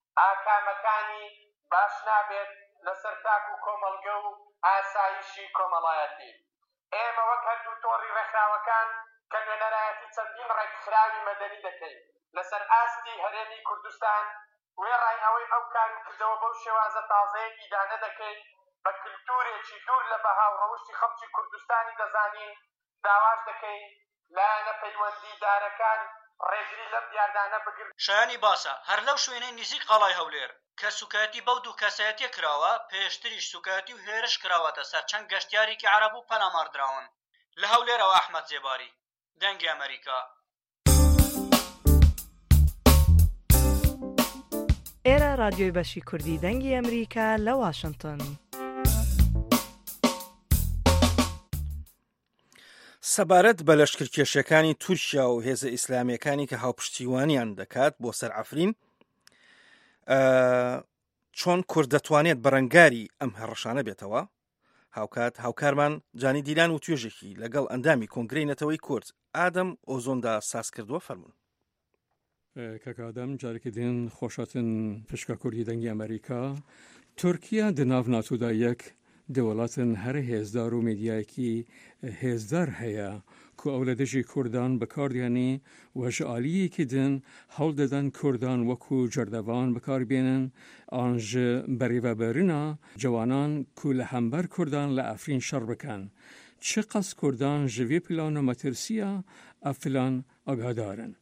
ئاکامەکانی باش نابێت لەسەر تاک و کۆمەلگە و ئاسایشی کۆمەڵایەتی. ئێمە وەک هەردوو تۆڕی ڕێکخراوەکان کە نوێنەرایەتی چەندین ڕێکخراوی مەدەنی دەکەین لەسەر ئاستی هەرێمی کوردستان وێڕای ئەوەی ئەو کار و کردەوە بەو شێوازە تازەیە ئیدانە دەکەین بە کللتورێکی دوور لە بەهاو ڕەوشی خەڵکی کوردستانی دەزانین داواش دەکەین لایەنە پەیوەندیدارەکان ڕێگری لەم دیاردانە بگرن. شایانی باسە هەر لەو شوێنەی نزیک قەڵای هەولێر کە سوکایەتی بەو دوو کەسایەتیە کراوە پێشتریش سوکایەتی و هێرش کراوەتە سەر چەند گەشتیارێکی عەرەب و پەلاماردراون. لە هەولێرەوە ئەحمەد جێباری، دەنگی ئەمریکا. ئێرە رادیۆی بەشی کوردی دەنگی ئەمریکا لە واشنگتن. سەبارەت بە لەشکرکێشەکانی تورکیا و هێزە ئیسلامیەکانی کە هاوپشتیوانیان دەکات بۆ سەر عەفرین، چۆن کورد دەتوانێت بەڕەنگاری ئەم هەڕەشانە بێتەوە؟ هاوکارمان جانی دیلان و توێژێکی لەگەڵ ئەندامی کۆنگرەی نەتەوەی کورد ئادەم ئۆزۆندا ساز کردووە. فەرمون. کاکادەم جارێکی دێن خۆشاتن پشکە کوردی دەنگی ئەمریکا. تورکیا دناو ناتوودا یەک دەوڵاتن هەر هێزدار و میدیایەکی هێزدار هەیە کو ئەو لە دژی کوردان بەکاردیانی وەژعالیەکی دن هەوڵ دەدەن کوردان وەکو جەردەوان بەکاربێنن ئانژ بەڕێوەبەرنە جوانان کو لە هەمبەر کوردان لە ئەفرین شەڕ بکەن. چ قەس کوردان ژوێ پلانە مەترسیە ئەفلان ئاگادارن.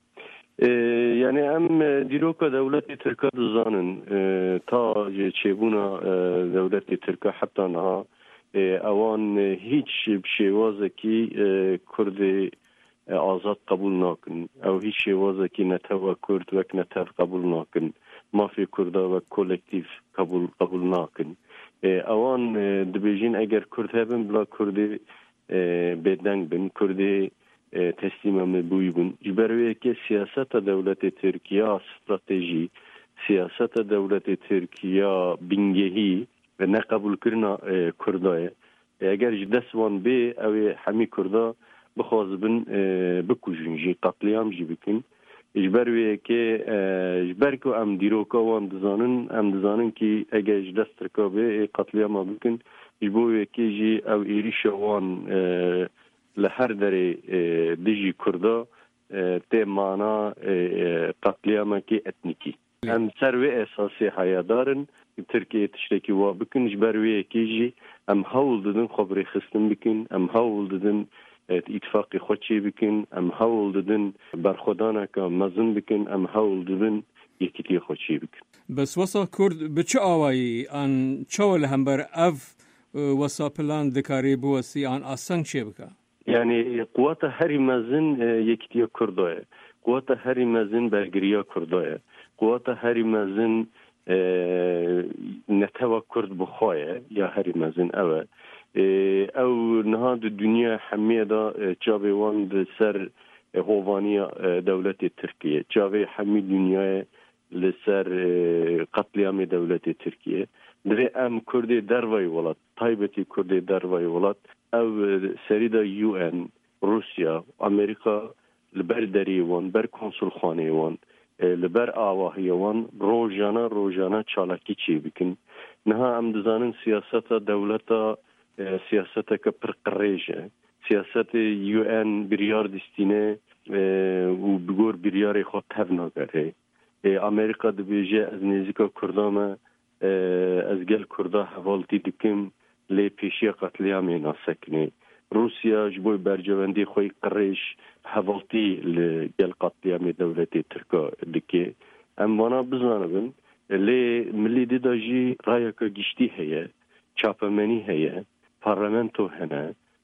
یعنی ئەم دیرۆکە دەوڵەتی ترکە دەزانن تا چێبوونە دەوڵەتی ترکە حتانها ئەوان هیچ شێوازێکی کوردی ئازاد قبول ناکن، ئەو هیچ شێوازێکی نەتەوە کورد وەک نەتەو قبول ناکن، مافی کووردا وەک کۆلێکتیڤ قبول ناکن. ئەوان دەبێژین ئەگەر کورد هەبن بلا کوردی بێدەنگ بن، کوردی تسلیمە بووی بوون. جبەرەوەیەکە سیاسەتە دەوڵەتی تورکیا استراتێژی، سیاسەتە دەوڵەتی تورکیا بینگەهی نەقبولکردنا کوردایە. ئەگەر ji destwan bê ew ê hemî Kurda bixwazibin bikujin jî qetliam jî bikin. Ji ber wê yekê ji ber ku em dîroka wan dizanin, em dizanin ki eger ji dest Tirka bê ê qetliama bikin. Ji bo yekê jî ew êrişa wan li her derê dijî Kurda tê mana qetliamekî etnîkî. Em ser wê esasê heyadarin Tirkiye tiştekî wa bikin. Ji ber wê yekê jî em hewl didin xwe birêxistin bikin, em hewl didin îtifaqê xwe çê bikin, em hewl didin berxwedaneka mezin bikin, em hewl didin yekîtiyê xwe çê bikin. Bes wesa Kurd bi çi awayî an çawa li hember ev wesa plan dikarî biwesî an aseng çê bike? Yani quweta herî mezin yekîtiya Kurda ye, quweta herî mezin bergiriya Kurda ye, quweta herî mezin netewa Kurd bixwe ye ya herî mezin ew e. Ew niha di dünya hemiyê da çavê wan di ser hovaniya dewletê Tirkiye, çavê hemî dünyayê li ser qetliamê dewletê Tirkiye. Divê em Kurdê dervayê welat, taybetî Kurdê dervayê welat, ew serî da UN, Rusya, Amerîka li ber derê wan, ber konsulxaneyê wan, li ber awahiyê wan rojana çalakî çê bikin. Niha em dizanin siyaseta dewleta siyaseteke pir qirêj e. Siyasetê UN biryar dîstîne û bi gor biryarê xwe tev nagere. Amerîka dibêje ez nêzîka Kurda me ez gel Kurda hevaltî dikim lê pêşiya qetliamê nasekine. Rusya ji bo bercewendê xwe qirêj hevaltî li gel qetliamê dewletê Tirka dike. Em vana bizanibin lê millî dîda jî rayeka giştî heye, çapemenî heye, parlamento hene,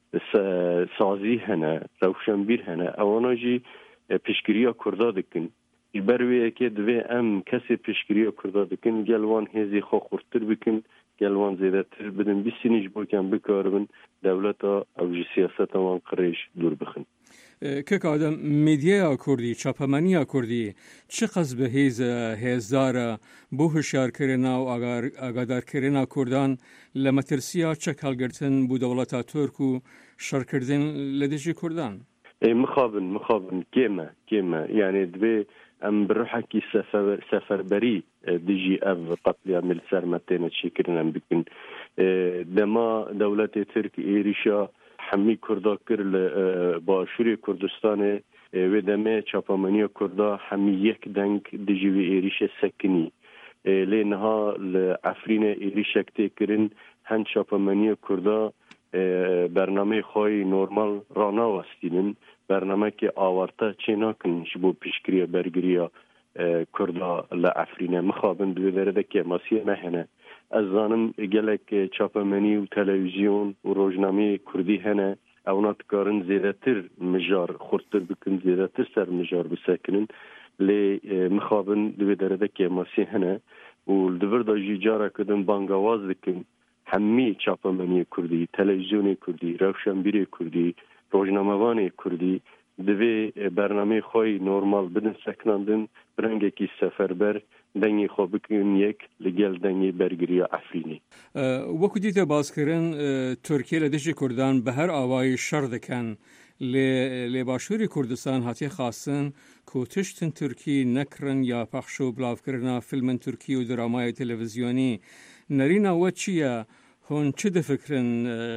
sazî hene, rewşenbîr hene. Ewana jî piştgiriya Kurda dikin. Ji ber wê yekê divê em kesê piştgiriya Kurda dikin, gel wan hêzê xwe xurttir bikin, gel wan zêdetir bidin, bîsînî ji bo kem bikaribin dewleta ew ji siyaseta wan qirêj dûr bixin. Kek adem medyaya Kurdî, çapemeniya Kurdî çi qas bi hêzdar e bo hişyarkirina û agadarkirina Kurdan li metirsiya çek helgirtin bû dewleta Türk û şerkirdin li dijî Kurdan? Mixabin kême yani divê em bi rihekî seferberî dijî ev qetliamê li ser me têne çêkirin em bikin. Dema dewletê Tirk êrişa hemî Kurda kir li başûrê Kurdistanê wê demê çapemeniya Kurda hemî yek deng dijî wê êrişê sekinî. Lê niha li Efrînê êrişek tê kirin hen çapemeniya Kurda bernameyê xwe normal ranawestînin, bernamekê awarta çê nakin ji bo piştgiriya bergiriya کردا لعفرینه مخابن دویدره دکی ماسی مهنه از زانم گلک چاپمنی و تلویزیون و روزنامه کردی هنه اونات کارن زیادتر مجار خورتر بکن زیادتر سر مجار بسکنن لی مخابن دویدره دکی ماسی هنه و دور دا جیجارا کدن بانگاواز دکن همی چاپمنی کردی تلویزیون کردی روشنبیری کردی روزنامه‌وان کردی دوی برنامه خوی نورمال بدن سکناندن برنگه کی سفربر دنگی خوب بکن یک لگل دنگی برگری عفرینی وەکو دیتە باسکردن تورکیە لە دژی کوردان بە هەر ئاوای شەڕ دەکەن لێ باشووری کوردستان هاتی خاستن کوتشتن تورکی نەکردن یا پەخش و بڵاوکردنا فیلمن تورکی و درامای تەلەڤیزیۆنی نەرینەوە چییە هۆن چ دەفکرن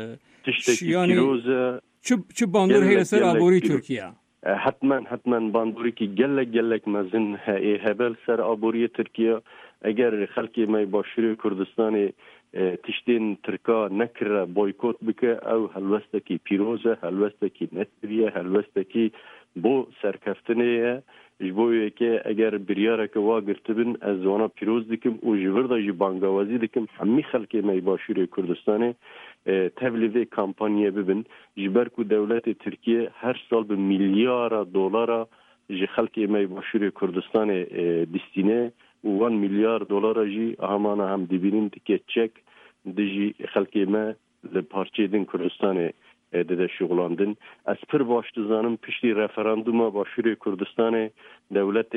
چ باندور هەیە لەسەر ئابووری تورکیا حتما باندوری که گلک مزن هبل سر آبوری ترکیه اگر خلکی مای باشوری کردستان تشتین ترکا نکره بایکوت بکه او هلوسته کی پیروزه هلوسته کی نتویه هلوسته کی بو سرکفتنه جبویه که اگر بریاره که واگرت بین از وانا پیروز دکم و جورده جی بانگاوازی دکم همی خلکی مای باشوری کردستان تبلیغ کمپانیه ببین جبر کو دولت ترکیه هر سال به میلیارد دلار جی خلکی مای باشوری کردستان دستینه و 1 میلیارد دلار جی همانا هم دیبینیم که چک دیجی خلکی ما لپارچه دین کردستان ده شغلاندن از پر باشت زانم پشتی رفراندوم باشوری کردستان دولت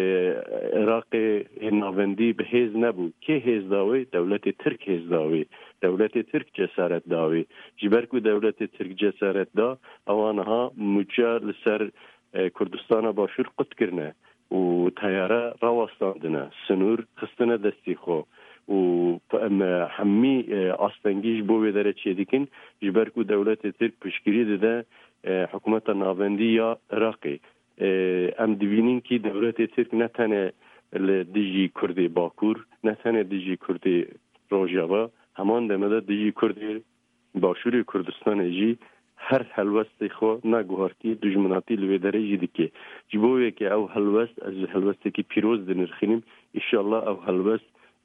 عراق ناوندی به هیز نبود که هیز داوی دولت ترک هیز داوی دولت ترک جسارت داوی جبرکو دولت ترک جسارت دا اوانها مجار لسر کردستان باشور قط کرنه و تیاره راوستاندنه سنور خستنه دستی خو و همی آستنگیش بوی داره چه دیکن جبرکو دولت ترک پشکری ده حکومت ناوندی یا عراقی ام دوینین که دولت ترک نتنه دیجی کردی باکور نتنه دیجی کردی روجاوا همان دمده دیجی کردی باشوری کردستان جی هر هلوست خو نگوهارتی دجمناتی لویداره جی دیگه جبویه که او هلوست از هلوستی که پیروز دنرخینیم انشالله او هلوست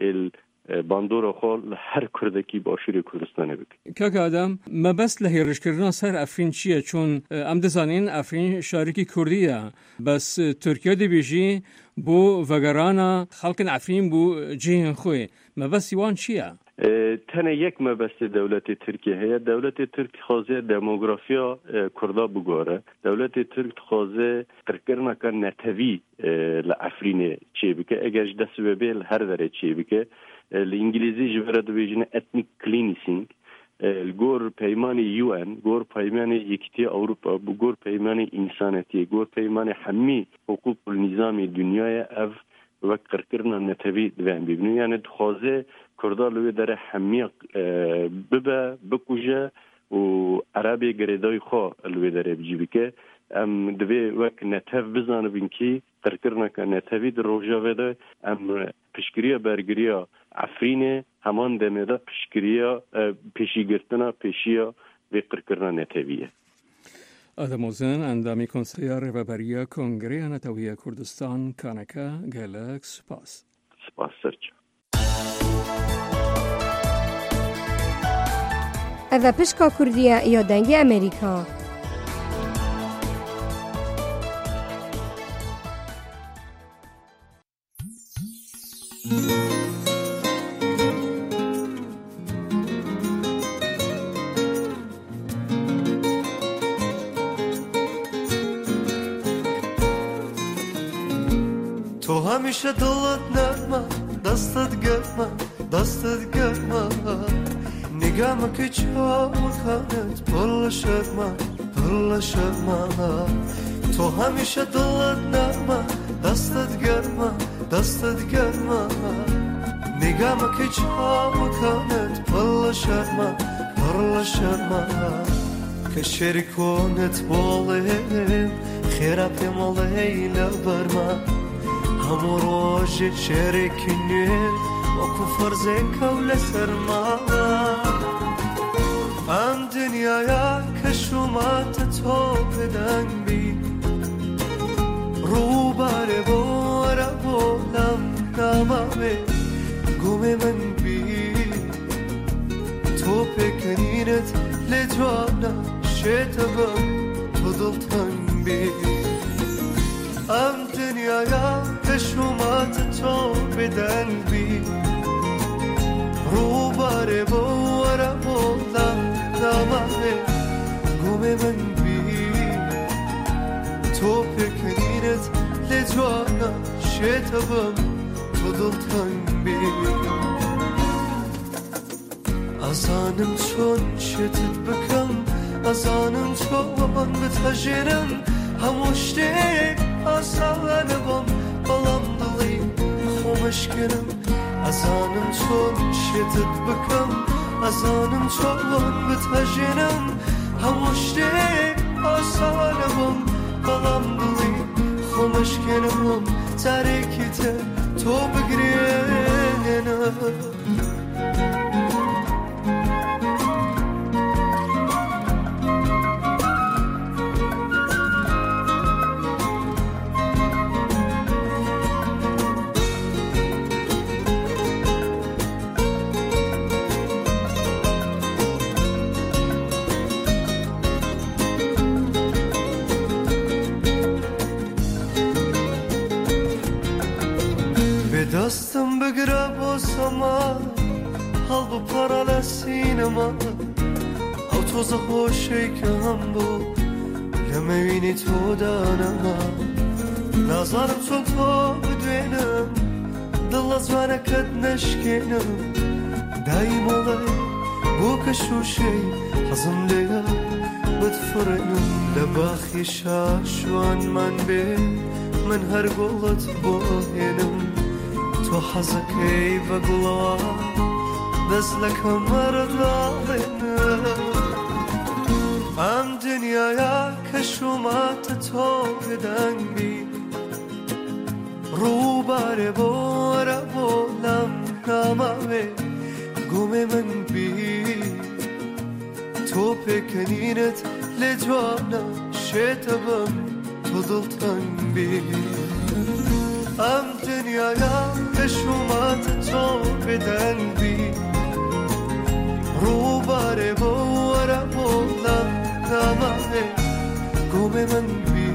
باندور خو هر کردکی باشوری کردستان بک. کاک آدم ما بس لهیرش کردن سر افرین چیه چون ام دزانین افرین شارکی کردیه بس ترکیه دی بیجی بو وگرانا خلق افرین بو جهن خوی ما بس یوان چیه؟ تنه یک مبست دولت ترکیه هست دولت ترک خوازه دموگرافیا کردا بگوره دولت ترک خوازه قرقرنا که نتوی لعفرین چی بکه اگرش دست ببیل هر داره چی بکه الانگلیزی جبره دویجنه اتنیک کلینیسینگ گور پیمان UN گور پیمان یکتی اروپا گور پیمان انسانیتی گور پیمان همی حقوق النظامی دنیای اف و قرقرنا نتوی دوام ببینه یعنی خوازه کردا لوی داره همی ببه بکوجه و عربی گریدای خو لوی داره بجیبی که ام دوی وک نتف بزانه بین کی قرقرنا که نتوی در روژاوه ده ام پشکریا برگریا عفرینه همان دمیده پشکریا پیشی گرتنا پیشیا و قرقرنا نتویه آدم وزن اندامی کنسیا رهبری کنگره نتوی کردستان کانکا گلک سپاس سرچ اوه پشکا کردیه یا دنگی امریکا تو همیشه دلت نرمه دستت گرمه نگم که چاکانت پل شرمه تو همیشه دلت نرمه دستت گرمه نگم که چاکانت پل شرمه که شریکونت باله خیرت مالی لبرمه همو روش شریکنی وکو فرز کول سرما ام دنیایا که شمات تو بدن بی رو باره باره بولم نامه گم من بی تو پکنینت لجوانا شتبم تو دلتن بی ام دنیایا کشومات تو بدن بی رو باره بواره بولم نامه گم من بی تو پکنینت لجوانا شتبم تو دلتن بی ازانم چون شتت بکم ازانم چون بتهجنم هموشتی ازانم بلام دلی خومشکنم ازانم چون شتت بکم ازانم چون بتهجنم هموشتی ازانم بلام دلی خومشکنم تاریکیت تو بگرینم دستم بگره باسما حال با پرال سینما او توز خوشی که هم بود لمبینی تو دانما نظرم چون تو بدوینم دل از ورکت نشکنم دایم olay bu کشوشی حزم لیا بتفرنم لباخی شاشوان من بی من هر قولت باینم تو حزكي بقلا دزلك مرضالنا ام دنيايا كشومات توقدن بي رو باره بورا بولم نامه قوم من بي تو بكنينت لجوانا شتبم تو دلتن بي ام دنیایا کشومات تو بدن بی رو باره بواره بولم نامه گم من بی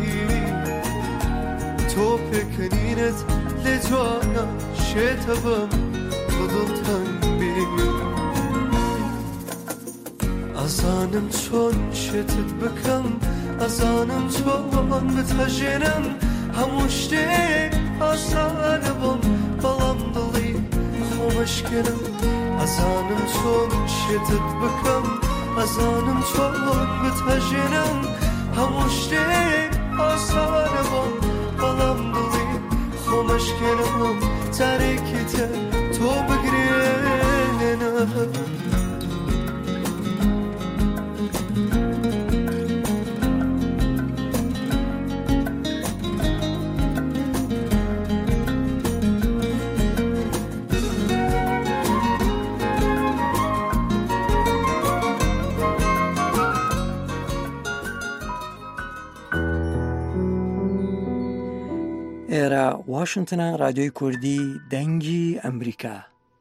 تو پکنینت لجوانا شتبم تو دلتن بی ازانم چون شتت بکم ازانم چون بتهجنم هموشتی ازانم بلام دلی خومشکنم ازانم چون شتت بکم ازانم چون بتهجنم هموشتی ازانم بلام دلی خومشکنم تاریکیت تو بگرینم ئێرە واشنگتنە رادیۆی کوردی دەنگی ئەمریکا.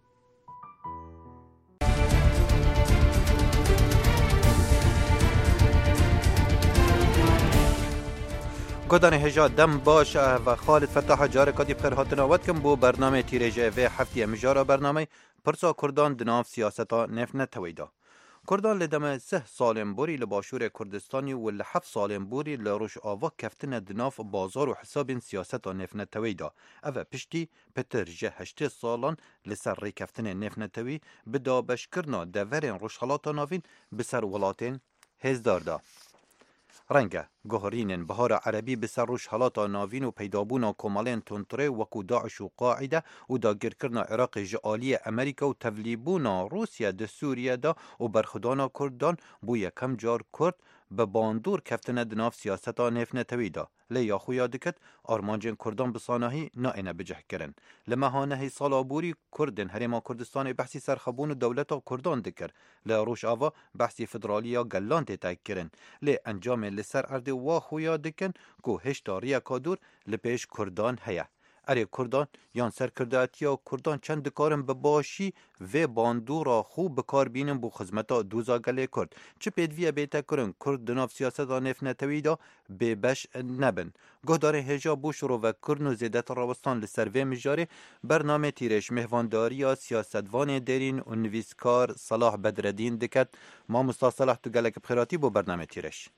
گودان هجا دم باش و خالد فتاح جار کدی بخیر هاتنا ود کم بو برنامه تیرجه و هفته مجارا برنامه پرسا کردان دناف سیاستا نفنه تویدا. کردان لدم 3 سالم بوری لباشور کردستانی و ل7 سالم بوری لروش آوا کفتن دناف بازار و حساب سیاستا نفنه تویدا. اوه پشتی پتر جه 8 سالان لسر ری کفتن نفنه توی بدا بشکرنا دورین روشحالاتا ناوین بسر ولاتین هزدار دا. رنگه گهرینن بهار عربی بسر روش حالاتا ناوین و پیدابونا کمالین تونتره وکو داعش و قاعده و داگیر کرنا عراق جعالی امریکا و تولیبونا روسیه ده سوریه دا و برخدانا کردان بو یکم جار کرد به باندور کفتنه دناف سیاستا نفنه تویدا لیا خویا دکت آرمانجن کردان بسانهی نائنه بجه کرن لمهانه سالابوری کردن هرما کردستان بحثی سرخبون دولتا کردان دکر لروش آوا بحثی فدرالیا گلان تک کرن لی انجام لسر ارد وا خویا دکن کو هشتاریا کادور لپیش کردان هیا اری کردان یان سرکرداتیا کردان چند دکارن به باشی و باندورا خوب بکار بینن بو خدمتا دوزا گله کرد چه پیدویه بیتا کرن کرد دناف سیاست آنف نتوی دا به بش نبن گهداره هجا بو شروع و کرن و زیدت راوستان لسروه مجاره برنامه تیرش مهوانداری سیاستوان درین و نویسکار صلاح بدردین دکت ما مستا صلاح تو گلک بخیراتی بو برنامه تیرش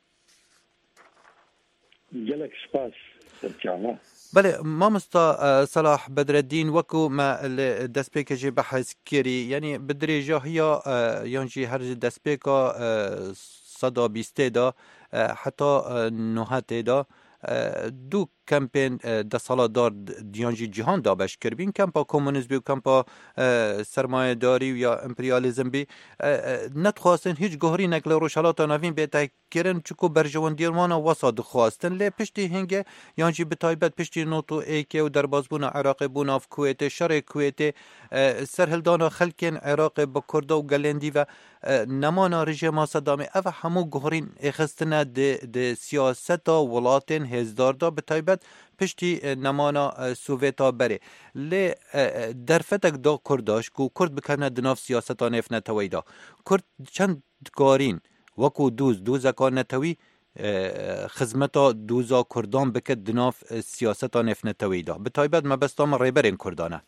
گلک سپاس سرچانه بله ما مستا صلاح بدردین وکو ما دسپیک جی بحث کری یعنی بدریجا هیا یعنی هر دسپیک 120 دا حتی 9 دا دو کمپین ده سالا دار دیانجی جهان دا بش کربین کمپا کمونیسم بی و کمپا سرمایه داری و یا امپریالیزم بی نتخواستن هیچ گوهری نکل روشالات نوین بیتا کرن چکو برجوان دیرمانا واسا دخواستن لی پشتی هنگه یانجی بتایبت پشتی نوتو ایکه و دربازبون عراق بوناف کویت شر کویت سرهلدانا خلکن عراق با کرده و گلندی و نمانا رژیم صدامه او همو گوهرین اخستنه ده سیاستا ولاتن هزدار دا بتایبت پشتی نمانا سوویتا بره لی درفتک دا کرداش کو کرد بکنه دناف سیاستا نف نتوی دا کرد چند کارین وکو دوزکا نتوی خدمتا دوزا کردان بکد دناف سیاستا نف نتوی دا بتایبت ما بستام ریبرین کردانه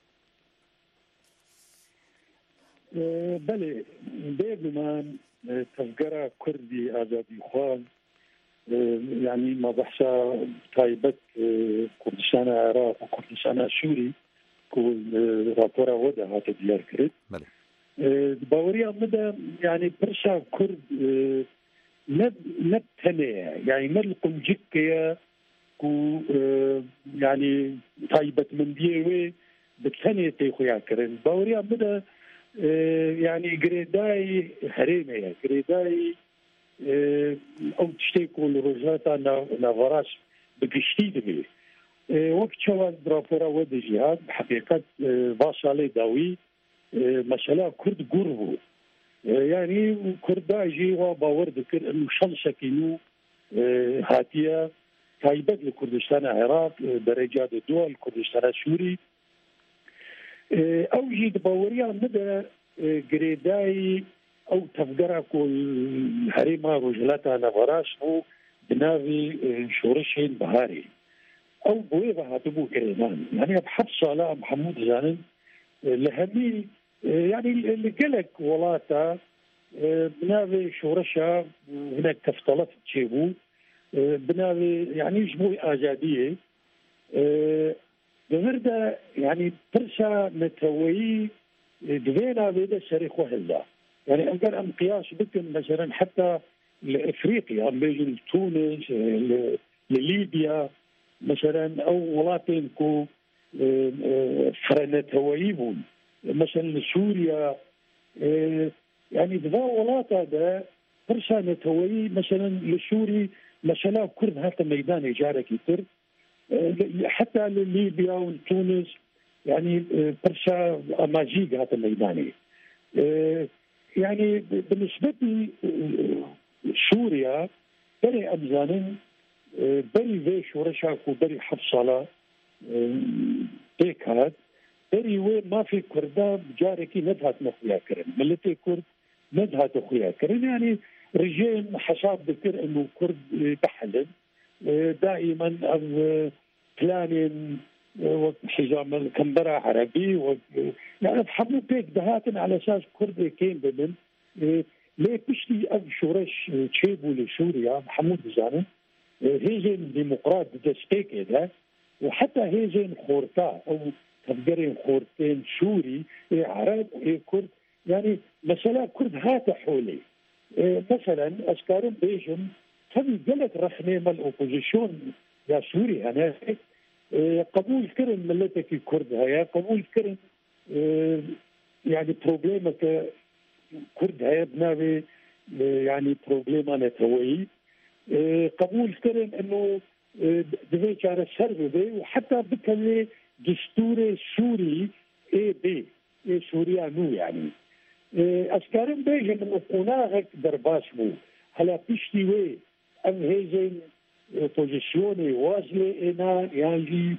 بله بێگومان تەزگەرە کوردی ئازادیخواز یعنی مەبەحثە تایبەت کوردستانە عێراق و کوردستانە سووری راپۆرە وە داهاتە دیار کرد باوەریان بدە یعنی پرسا کورد نە تەنەیە یعنی نە قونجکەیە و یعنی تایبەتمەندیە وێ بتەنێ تێی خۆیان کردن باوەریان بدە يعني قريداي هريمه قريداي او تشتكوا لروجاتا نافراش بقشتي دبي وقت شواز درافورا ود جهاد بحقيقه باش علي داوي مساله كرد قربو يعني كردا جي وباور ذكر انه شنشكينو هاتيه تايبت لكردستان العراق درجات الدول كردستان سوري او جي دباوريا مدى قريداي او تفقرا كل هريما رجلاتا نفراش هو بناوي شورشين بهاري او بويبا هاتبو قريدان يعني بحب صلاة محمود زانن لهمي يعني اللي قلق ولاتا بناوي شورشا هناك تفتلت تشيبو بناوي يعني جبوي آزادية بمرده يعني برشا نتوي دوينا بيدا شريك وهلا يعني اقدر ام قياس بكم مثلا حتى لافريقيا بين تونس لليبيا مثلا او ولاتين كو فرنتويبون مثلا سوريا يعني دفا ولاتا ده برشا نتوي مثلا لسوري مثلا كرد هذا ميدان اجاره كتير حتى ليبيا وتونس يعني برشا اماجيق هذا الميداني يعني بالنسبه لي سوريا بري امزانين بري فيش ورشاك وبري حفصله هيك هاد بري وين ما في كرداب جاركي ندهت مخويا كرن ملتي كرد ندهت اخويا كرن يعني رجيم حساب ذكر انه كرد بحلم دائما بلانين وحجام كمبرة عربي يعني بحبوا بيك دهاتن على اساس كردي كين بمن ليه بشتي اب شورش تشيبو لسوريا محمود زانن هيجن ديمقراط دستيك ده وحتى هيجن خورتا او تفقرين خورتين سوري عرب كرد يعني مسألة كرد هات حولي مثلا اسكارم بيجن تبي قلت رخني من الاوبوزيشن يا سوري انا قبول كرن ملتك كرد هيا قبول كرن يعني بروبليمك كرد هيا بنابي يعني بروبليم نتوي قبول كرن انه دفيت على السربي وحتى بكلي دستور سوري اي بي اي سوريا نو يعني اسكارم بيجي من قناغك درباش بو هلا بيشتي وي ام هيزن بوزيشوني واجلي انا يعني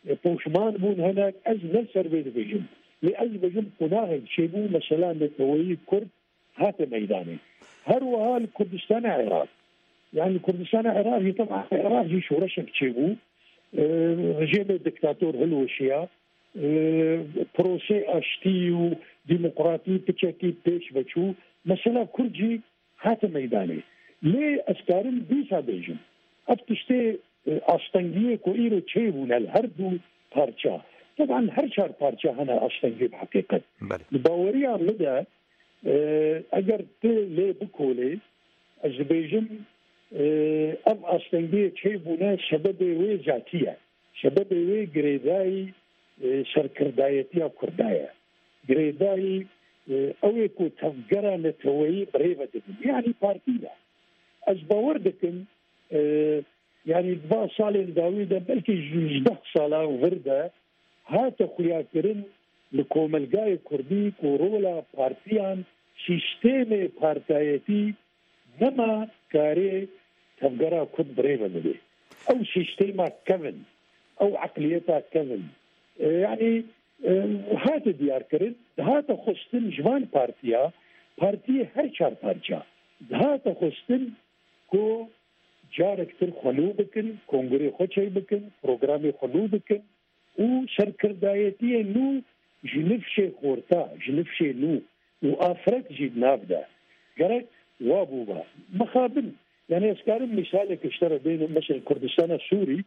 پوشمان بون هناك از نسر بيد بيجم لأز بيجم قناه شيبو مثلا نتوي كرد هات ميداني هروها الكردستان عراق يعني كردستان عراقي طبعا عراقي شو رشك شيبو رجيم الدكتاتور هلوشيا بروسي اشتي وديمقراطي تشكي بيش بچو مثلا كردجي هات ميداني ليه اسكارن بيسا بيجم افتشتي اشتنگیه کو ایرو چه بونه هر دو پارچه طبعا هر چهار پارچه هنا اشتنگی بحقیقت باوري عمده اگر ته لی بکوله از بیجم ام اشتنگی چه بونه سبب وی ذاتیه سبب وی گریدای سرکردایتی او کردایه گریدای اوی کو تفگره نتوی بریوه دکن یعنی پارتیه از باور دکن يعني 2 سال داويدا بلكي 12 ساله ورده هات خويا كرن لكوملغاي كردي كورولا بارتيان سيستم بارتايتي نما كاري تفقرا كد بريفا مدي او سيستم كفن او عقليتها كفن يعني هات ديار كرن هات خستن جوان بارتيا بارتي هر چار بارچا هات خستن كو جارك تر خلو بكن كونغري خوشي بكن بروغرامي خلو بكن و سركردايتي نو جنفشي خورتا جنفشي نو وافرك جيد نابدا جارك وابوبا مخابن يعني اسكارم مثالك اشترى بين مثل كردستان السوري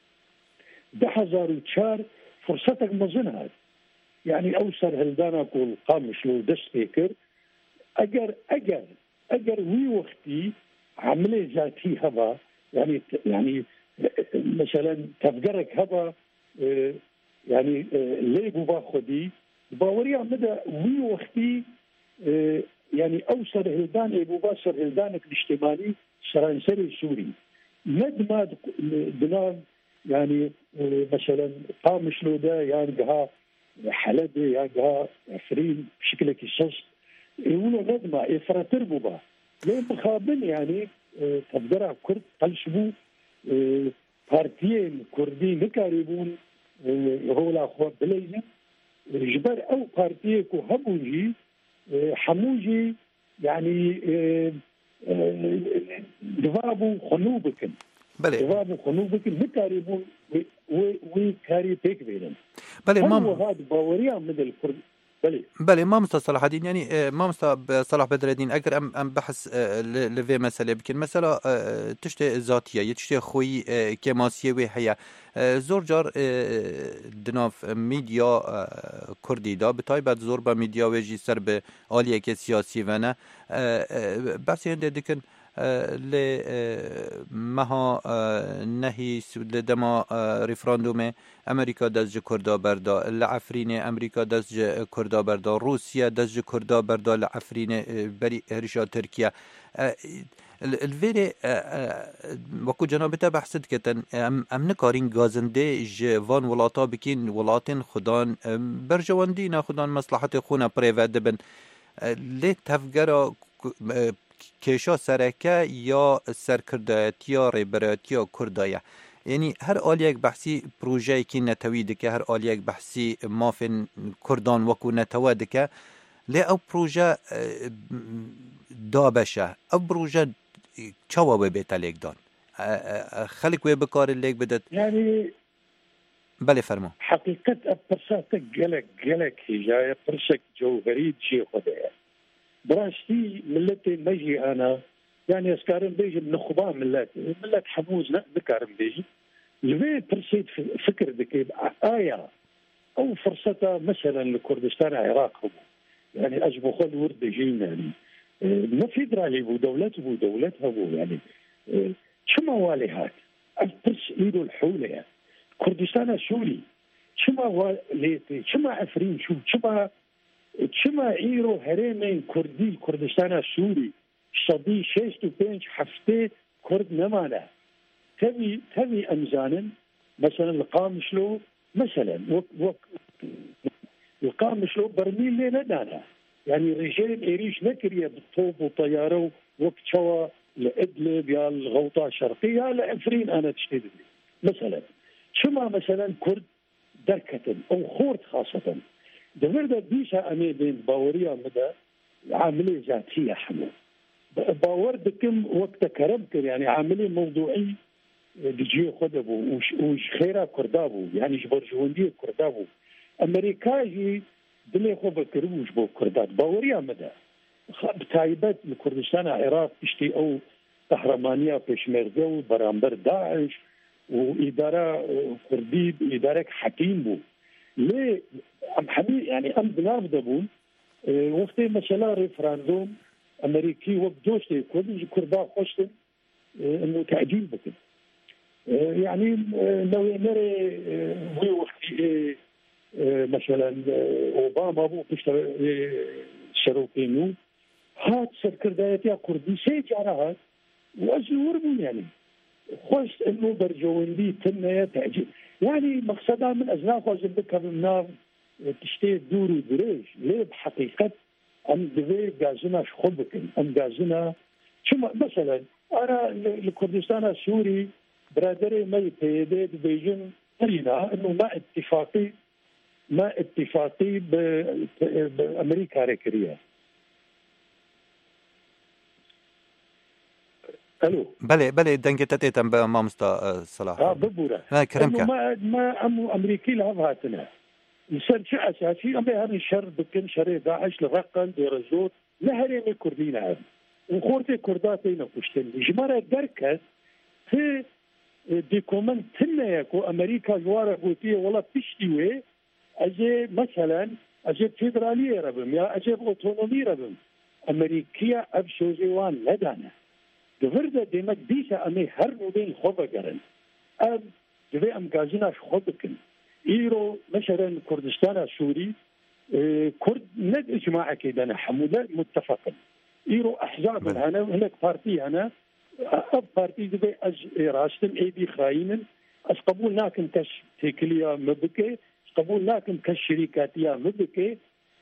2004 فرصتك مظنها يعني اوسر هلدانا كل قامش لو دستيكر اگر وي وقتي عملية ذاتي هذا يعني مثلا تفجرك هذا يعني ليبو باخدي باوري مدى وي وقتي يعني اوصل هلدان ابو باسر هلدانك الاجتماعي سرانسري سوري ندما دنان يعني مثلا قامش لو ده يعني حلب يعني عفرين بشكل كيسس يقولوا ندما افراتر بوبا ليه مخابن يعني تقدر كرد قلشبو بارتيين كردي نكاريبون هولا خو بليزن جبر او بارتيكو هبوجي حموجي يعني دوابو خنوبكن دوابو خنوبكن نكاريبون وكاري بيك بينن هو هذا باوريا من الكرد بله ما مستر صلاح الدين يعني ما مستر صلاح بدر الدين اگر ام بحث لفي مساله بكن مثلا تشتي ذاتيه تشتي خوي كماسيه وي هيا زور جار دناف ميديا كردي دا بتايبت زور با ميديا وجي سر به عاليه که سیاسی ونه بس هند دکن ل مها نهی لدما ريفراندوم امريكا دز كردا بردا لعفرين امريكا دز كردا بردا روسيا دز كردا بردا لعفرين بري هرشا تركيا الفيري وكو جنابته بحثت كتن ام نكارين غازنده جوان ولاتا بكين ولاتن خدان برجواندينا خدان مصلحة خونا بريفت دبن لي تفجر کشا سرکه یا سرکردایتی یا ریبرایتی یا کردایه یعنی هر آلی یک بحثی پروژه که نتویده که هر آلی یک بحثی مافن کردان وکو نتواده که لی او پروژه دا بشه او پروژه چوا بیتا لیک دان خلق وی بکار لیک بدد یعنی بله فرما حقیقت ابرساتك گلک هجایه پرسک جوهری جي خوده براستي ملتي مجي انا يعني اسكارن بيجي نخبا ملت حموز ذكر بيجي لفي برسيت فكر دكيب آية او فرصة مثلا لكردستان عراق يعني اجبو خل ورد جينا يعني ما في درالي بو دولتها بو يعني شما واليهات برس ايدو الحولة يعني. كردستان سوري شما واليتي شما عفرين شو شما ايرو هرمين كردي كردستان السوري صدي 65 هفته كرد نمانه تبي امزانا مثلا القامشلو مثلا القامشلو برميل لي ندانا يعني رجال ايريش نكريه بالطوب وطياره وكتشوا لادلب يا الغوطه الشرقيه لعفرين انا تشتري مثلا شما مثلا كرد دركة أو خورد خاصة دفردا ديشا أمي بين باوريا مدى عاملة ذاتية حمو باور دكم وقت كرمكر يعني عاملة موضوعي دجي خدبو وش خيرا كردابو يعني جبرجوندية كردابو أمريكاجي دلي خو بكروش بو كرداد باوريا مدى بتايبت لكردستان عراق تشتي أو قهرمانية بشمرده برامبر داعش وإدارة كردي إدارة حكيم بو ليه أم حبي يعني أم بناف دبون وقت مثلا ريفراندوم أمريكي وبدوشتي كردا خوشتن إنه تعجيل بكن يعني لو نرى وي وقتي مثلا أوباما بو بيشتغل شروكينو هات سركردايتي كردي سيجارات وأزور بو يعني خوش إنه برجوندي تنيا تعجيل يعني مقصدها من أزناف وزنبكها بالنار تشتي دور ودريج ليه بحقيقة أم دفي جازنا شخبكن أم جازنا شو مثلا أنا الكردستان السوري برادري ما يتهيدي ببيجن ترينا إنه ما اتفاقي بأمريكا ركرية. الو بله دنگه تتم به مامستا صلاح ببورا كرمك ما امريكي لهاتنا يصير شيء اساسي اما هذا الشر بكن شر داعش لغقل درزوت نهرين كردين هذا وخورتي كرداتين كشتن جمره دركه في ديكومنت تنياكو امريكا جواره قوتيه ولا تشتوي اجي مثلا اجي فيدراليه ربم يا اجي اوتونومي ربم امريكيه ابشوزيوان لدانا دفردا ديمك ديسا امي هر نوبين خوبا قرن ام دفي ام قازناش خوبكن ايرو مثلا كردستان السوري كرد ند اجماع كيدنا حموده متفقا ايرو احزاب هنا هناك بارتي هنا اب بارتي دفي از راستن اي بي خاينن از قبول ناكم كش تيكليا مبكي قبول ناكم كش شركاتيا مبكي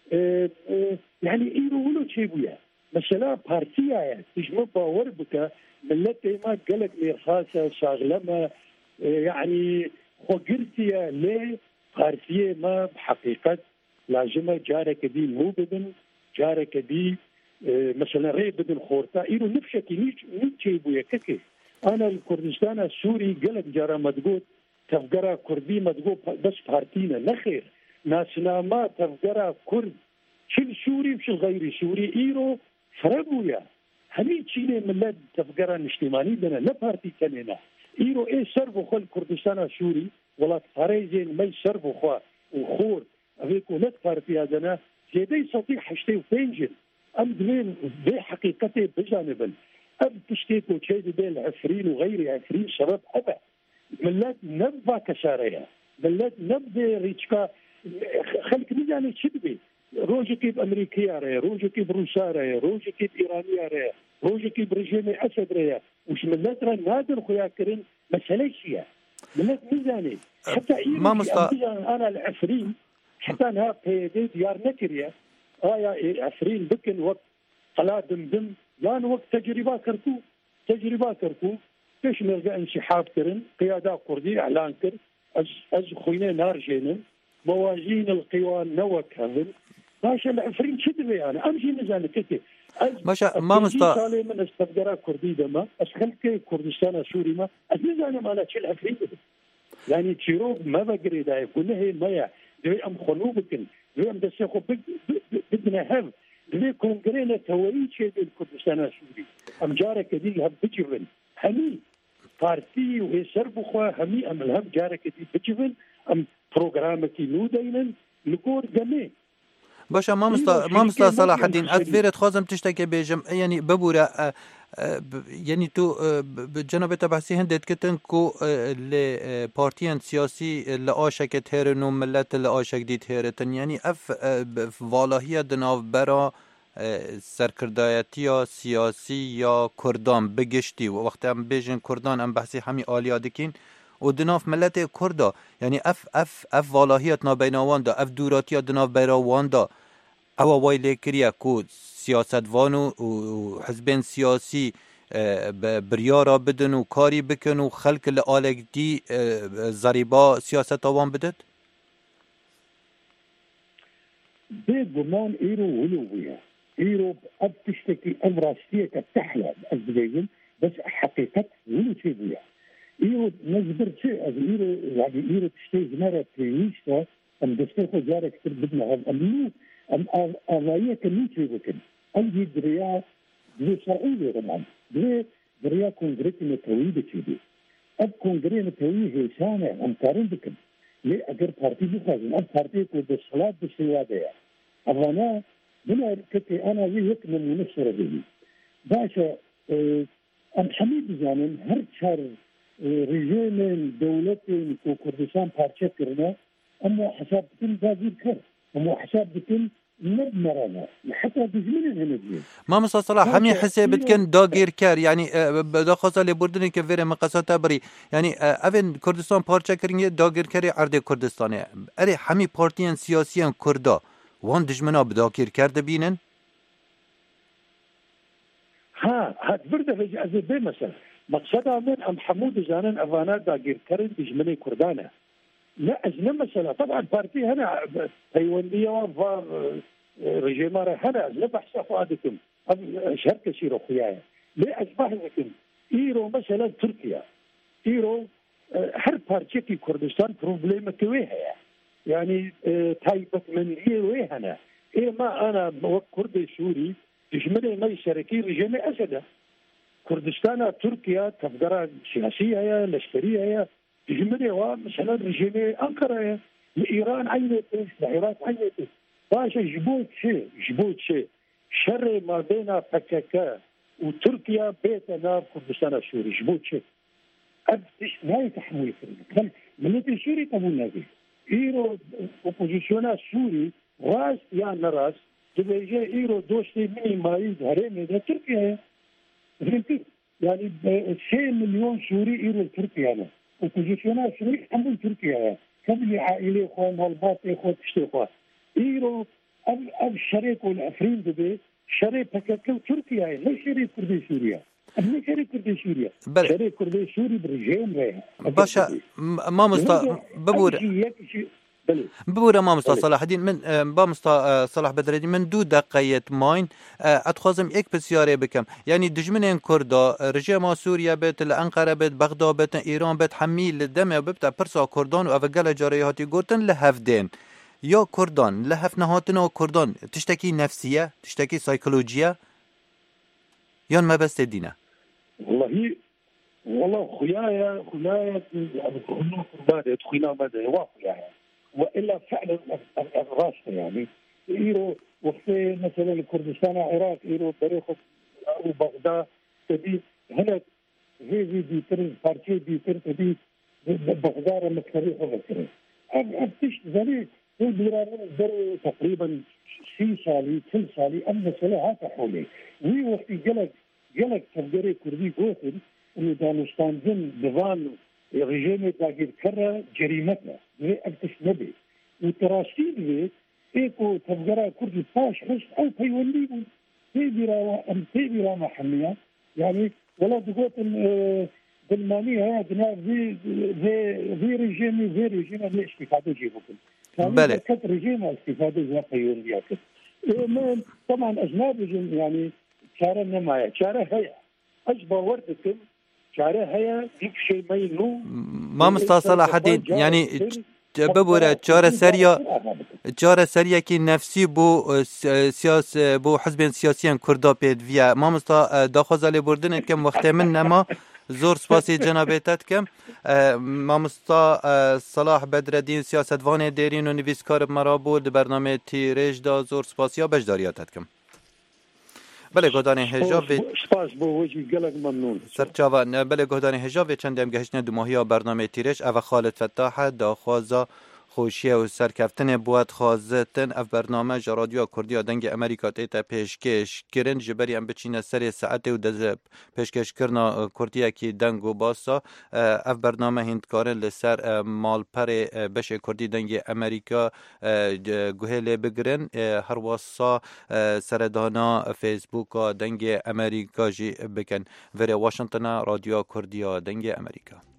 يعني ايرو ولو تشيبويا مثلا بارتيا تجمع باور بك ملتي ما قلق ميرخاسة شاغلمة يعني خوغرتيا ليه بارتيا ما بحقيقة لازمة جارك دي مو بدن جارك دي مثلا ري بدن خورتا إيرو نفشكي نيجي بويا كيكي أنا الكردستان السوري قلق جارة مدقود تفقرا كردي مدقود بس بارتينا نخير ناسنا ما تفقرا كرد شل سوري وشل غير سوري إيرو فرقويا همي تشيني ملاد تفقرا نشتماني دنا نبارتي كننا إيرو إيه سربو خل كردستان السوري ولا تفاريزين مي سربو خوا وخور أبيكو نتفارتي هذانا زيدي سطيح حشتي وفينجن أم دلين بي حقيقتي بجانبا أم تشتيكو تشيد بين عفرين وغير عفرين شباب أبا ملاد نبا كشاريا ملاد نبدي ريتشكا خلق نجاني تشدبي روجكي بأمريكية رأي روجكي بروسا رأي روجكي بإيرانية رأي روجكي برجيم أسد رأي وش ملاد رأي نادر خويا كرين مسألة شيئا ملاد ميزاني حتى أنا العفرين حتى أنها بيدي ديار نكريا يا عفرين بكن وقت قلا دمدم لان وقت تجربة كرتو كيش نلقى انسحاب كرن قيادة كردي اعلان كر از خوينا نار جينن موازين القوى نوك هذن ماشا العفرين شدبي انا امشي نزال كتي ماشا ما مستوى من استبقرا كردي دما اسخلك كردستان سوري ما ازنزاني ما لا تشيل عفرين يعني تشيروب ما بقري داي كله ما دوي ام خنوبكن دوي ام دسيخو بدنا هف دوي كونغرينا تويي شيء الكردستان السوري ام جارك دي هب بجبن همي بارتي ويسربو خوا همي ام الهم جارك دي بجبن ام بروغرامتي نو دينن نقول جميع باشا ما مستا صلاح الدين ادفيرت خوازم تشتكي بيجم يعني ببورا يعني تو بجناب تبعسي هندت كتن كو لبارتيان سياسي لآشكت هيرن وملت لآشك ديت هيرتن يعني اف والاهية دناف برا سرکردایتی سیاسی یا کردان بگشتی و وقتی هم بیجن کردان هم بحثی همی آلیا دکین و دناف ملت کردا یعنی اف والاهیت نابیناوان دا اف دوراتیت دناف بیراوان دا او وایلی کریه که سیاستوان و حزبین سیاسی بریارا بدن و کاری بکن و خلق لآلک دی زریبا سیاست آوان بدد؟ بجمان إيرو ولوية إيرو أب تشتكي أمراستية كتحلى أزبيجن بس حقيقة ولو تبويا إيرو نزبر شيء از إيرو يعني إيرو تشتي زمارة بريويشتا أم دستيخو جارة كتير بدنا هم أم أغاية كنو تبوكن أنجي دريا دو سعودي رمان دو دريا كونغريتي نتوي بتشيدي أب كونغري نتوي هيسانة أم كارن بكن ليه أجر بارتي بخازن أب بارتي كود الصلاة بالسوادة أنا بنا كتي أنا يهك من منصر به باشا أم حميد زانن هر شهر رجال دولة كردستان بارشة كرنا أما حساب بكن بازير كر أما حساب بكن مدمرنا حتى بزمن الهندية ما مصطفى صلاح همي حساب بكن داغير كر يعني دا خاصة لبردن كفير مقاسات بري يعني أفن كردستان بارشة كرنية داغير كري عرض كردستانية أري همي بارتيان سياسيان كردا وان دجمنا بداغير كرده بينن ها برده في أزبي مثلا مقصدها من أم حمود زانن أفانات داغير كرن دجمني كردانة لا أزلم مثلا طبعا بارتي هنا تايواندية وفار رجيمارة هنا أزلم بحثة فؤادكم شركة سيرو خيايا لا أصبح لكم إيرو مثلا تركيا إيرو هر بارتي في كردستان بروبليمة ويها يعني تايبت من إيه هنا إيه ما أنا كردي سوري دجمني ما يشاركي رجيمي أسدا كردستان تركيا تفقرة سياسية لشكرية تجمعني مثلا رجيم أنقرة لإيران عينته لعراق عينته باشا جبوت شيء شر ما بين PKK وتركيا بيت ناب كردستان السوري جبوت شيء أبتش ما يتحمل كرنا ملتي سوري قبولنا به إيرو أوبوزيسيونا سوري راس يا نراس تبيجي إيرو دوستي مني مايد هرمي ده تركيا فهمتي يعني 6 مليون سوري إيرو تركيا وبوزيشنات سوري عندهم تركيا قبل عائلة إخوان والباط إخوان تشتي إخوان إيرو أب شريك والأفرين دبي شريك PKK تركيا لا شريك كردي سوريا أبني شريك كردي سوريا شريك كردي سوري برجيم راه باشا ما ببورة ما مصطفى صلاح الدين من با مصطفى صلاح بدر الدين من دو دقيقة ماين أتخازم إك بسيارة بكم يعني دجمنين كردا رجيم سوريا بيت الأنقرة بيت بغداد بيت إيران بيت حميل للدم وبيت برسا كردان وأفقال جاريهاتي قرتن لهفدين يا كردان لهف نهاتنا كردان تشتكي نفسية تشتكي سايكولوجيا يان ما بس دينا والله خيايا خينا ماذا وخيايا وإلا فعلا الراسة يعني إيرو وقت مثلا كردستان العراق إيرو تاريخ أو بغداد تبي هنا هذه بيتر بارتي بيتر تبي بغداد مكتري وغيره أبتش ذلك هو بيرامون در تقريبا 6 سالي 3 سالي أم مثلا هذا حولي وي وقت جلك تفجري كردي قوتن إنه دانستان جن دفان رجيم داغير كرة جريمتنا وي أبتش نبي وتراشيد وي إيكو تفجرا كردي باش حس أو تيوليبون تيبيرا محمية يعني ولا تقول بالمانية هي جناب ذي رجيم اللي استفادة جيبوكم بلى كت رجيم استفادة زي تيوليات طبعا أجناب رجيم يعني شارع نماية شارع هيا أجبر وردكم شارع هيا يك شيء ما ينو ما مصطفى صلاح الدين يعني ببورة جارة سريع كي نفسي بو سياس بو حزب سياسيين كردا بيد فيا ما مصطفى داخل لبردن كم وقت من نما زور سپاسی جنابیتت کم ما مصطفى صلاح بدر الدین سیاستوان دیرین و نویسکار مرا بود برنامه تیرش دا زور سپاسی ها بجداریاتت کم بله گهدان حجاب سپاس بو وجی گلک ممنون سرچاوان بله گهدان حجاب چندم گهشن دو ماهی برنامه تیرش او خالد فتاح داخوازا خوشیه و سرکفتن بود خوازتن اف برنامه رادیو کردی دنگ امریکا تیتا پیشکش کرن جبری ام بچینه سر ساعت و دز پیشکش کرنا کردیه کی دنگ و باسا اف برنامه هندکارن لسر مالپر بش کردی دنگ امریکا گوهل بگرن هر واسا سردانا فیسبوک دنگ امریکا جی بکن وری واشنطن رادیو کردی دنگ امریکا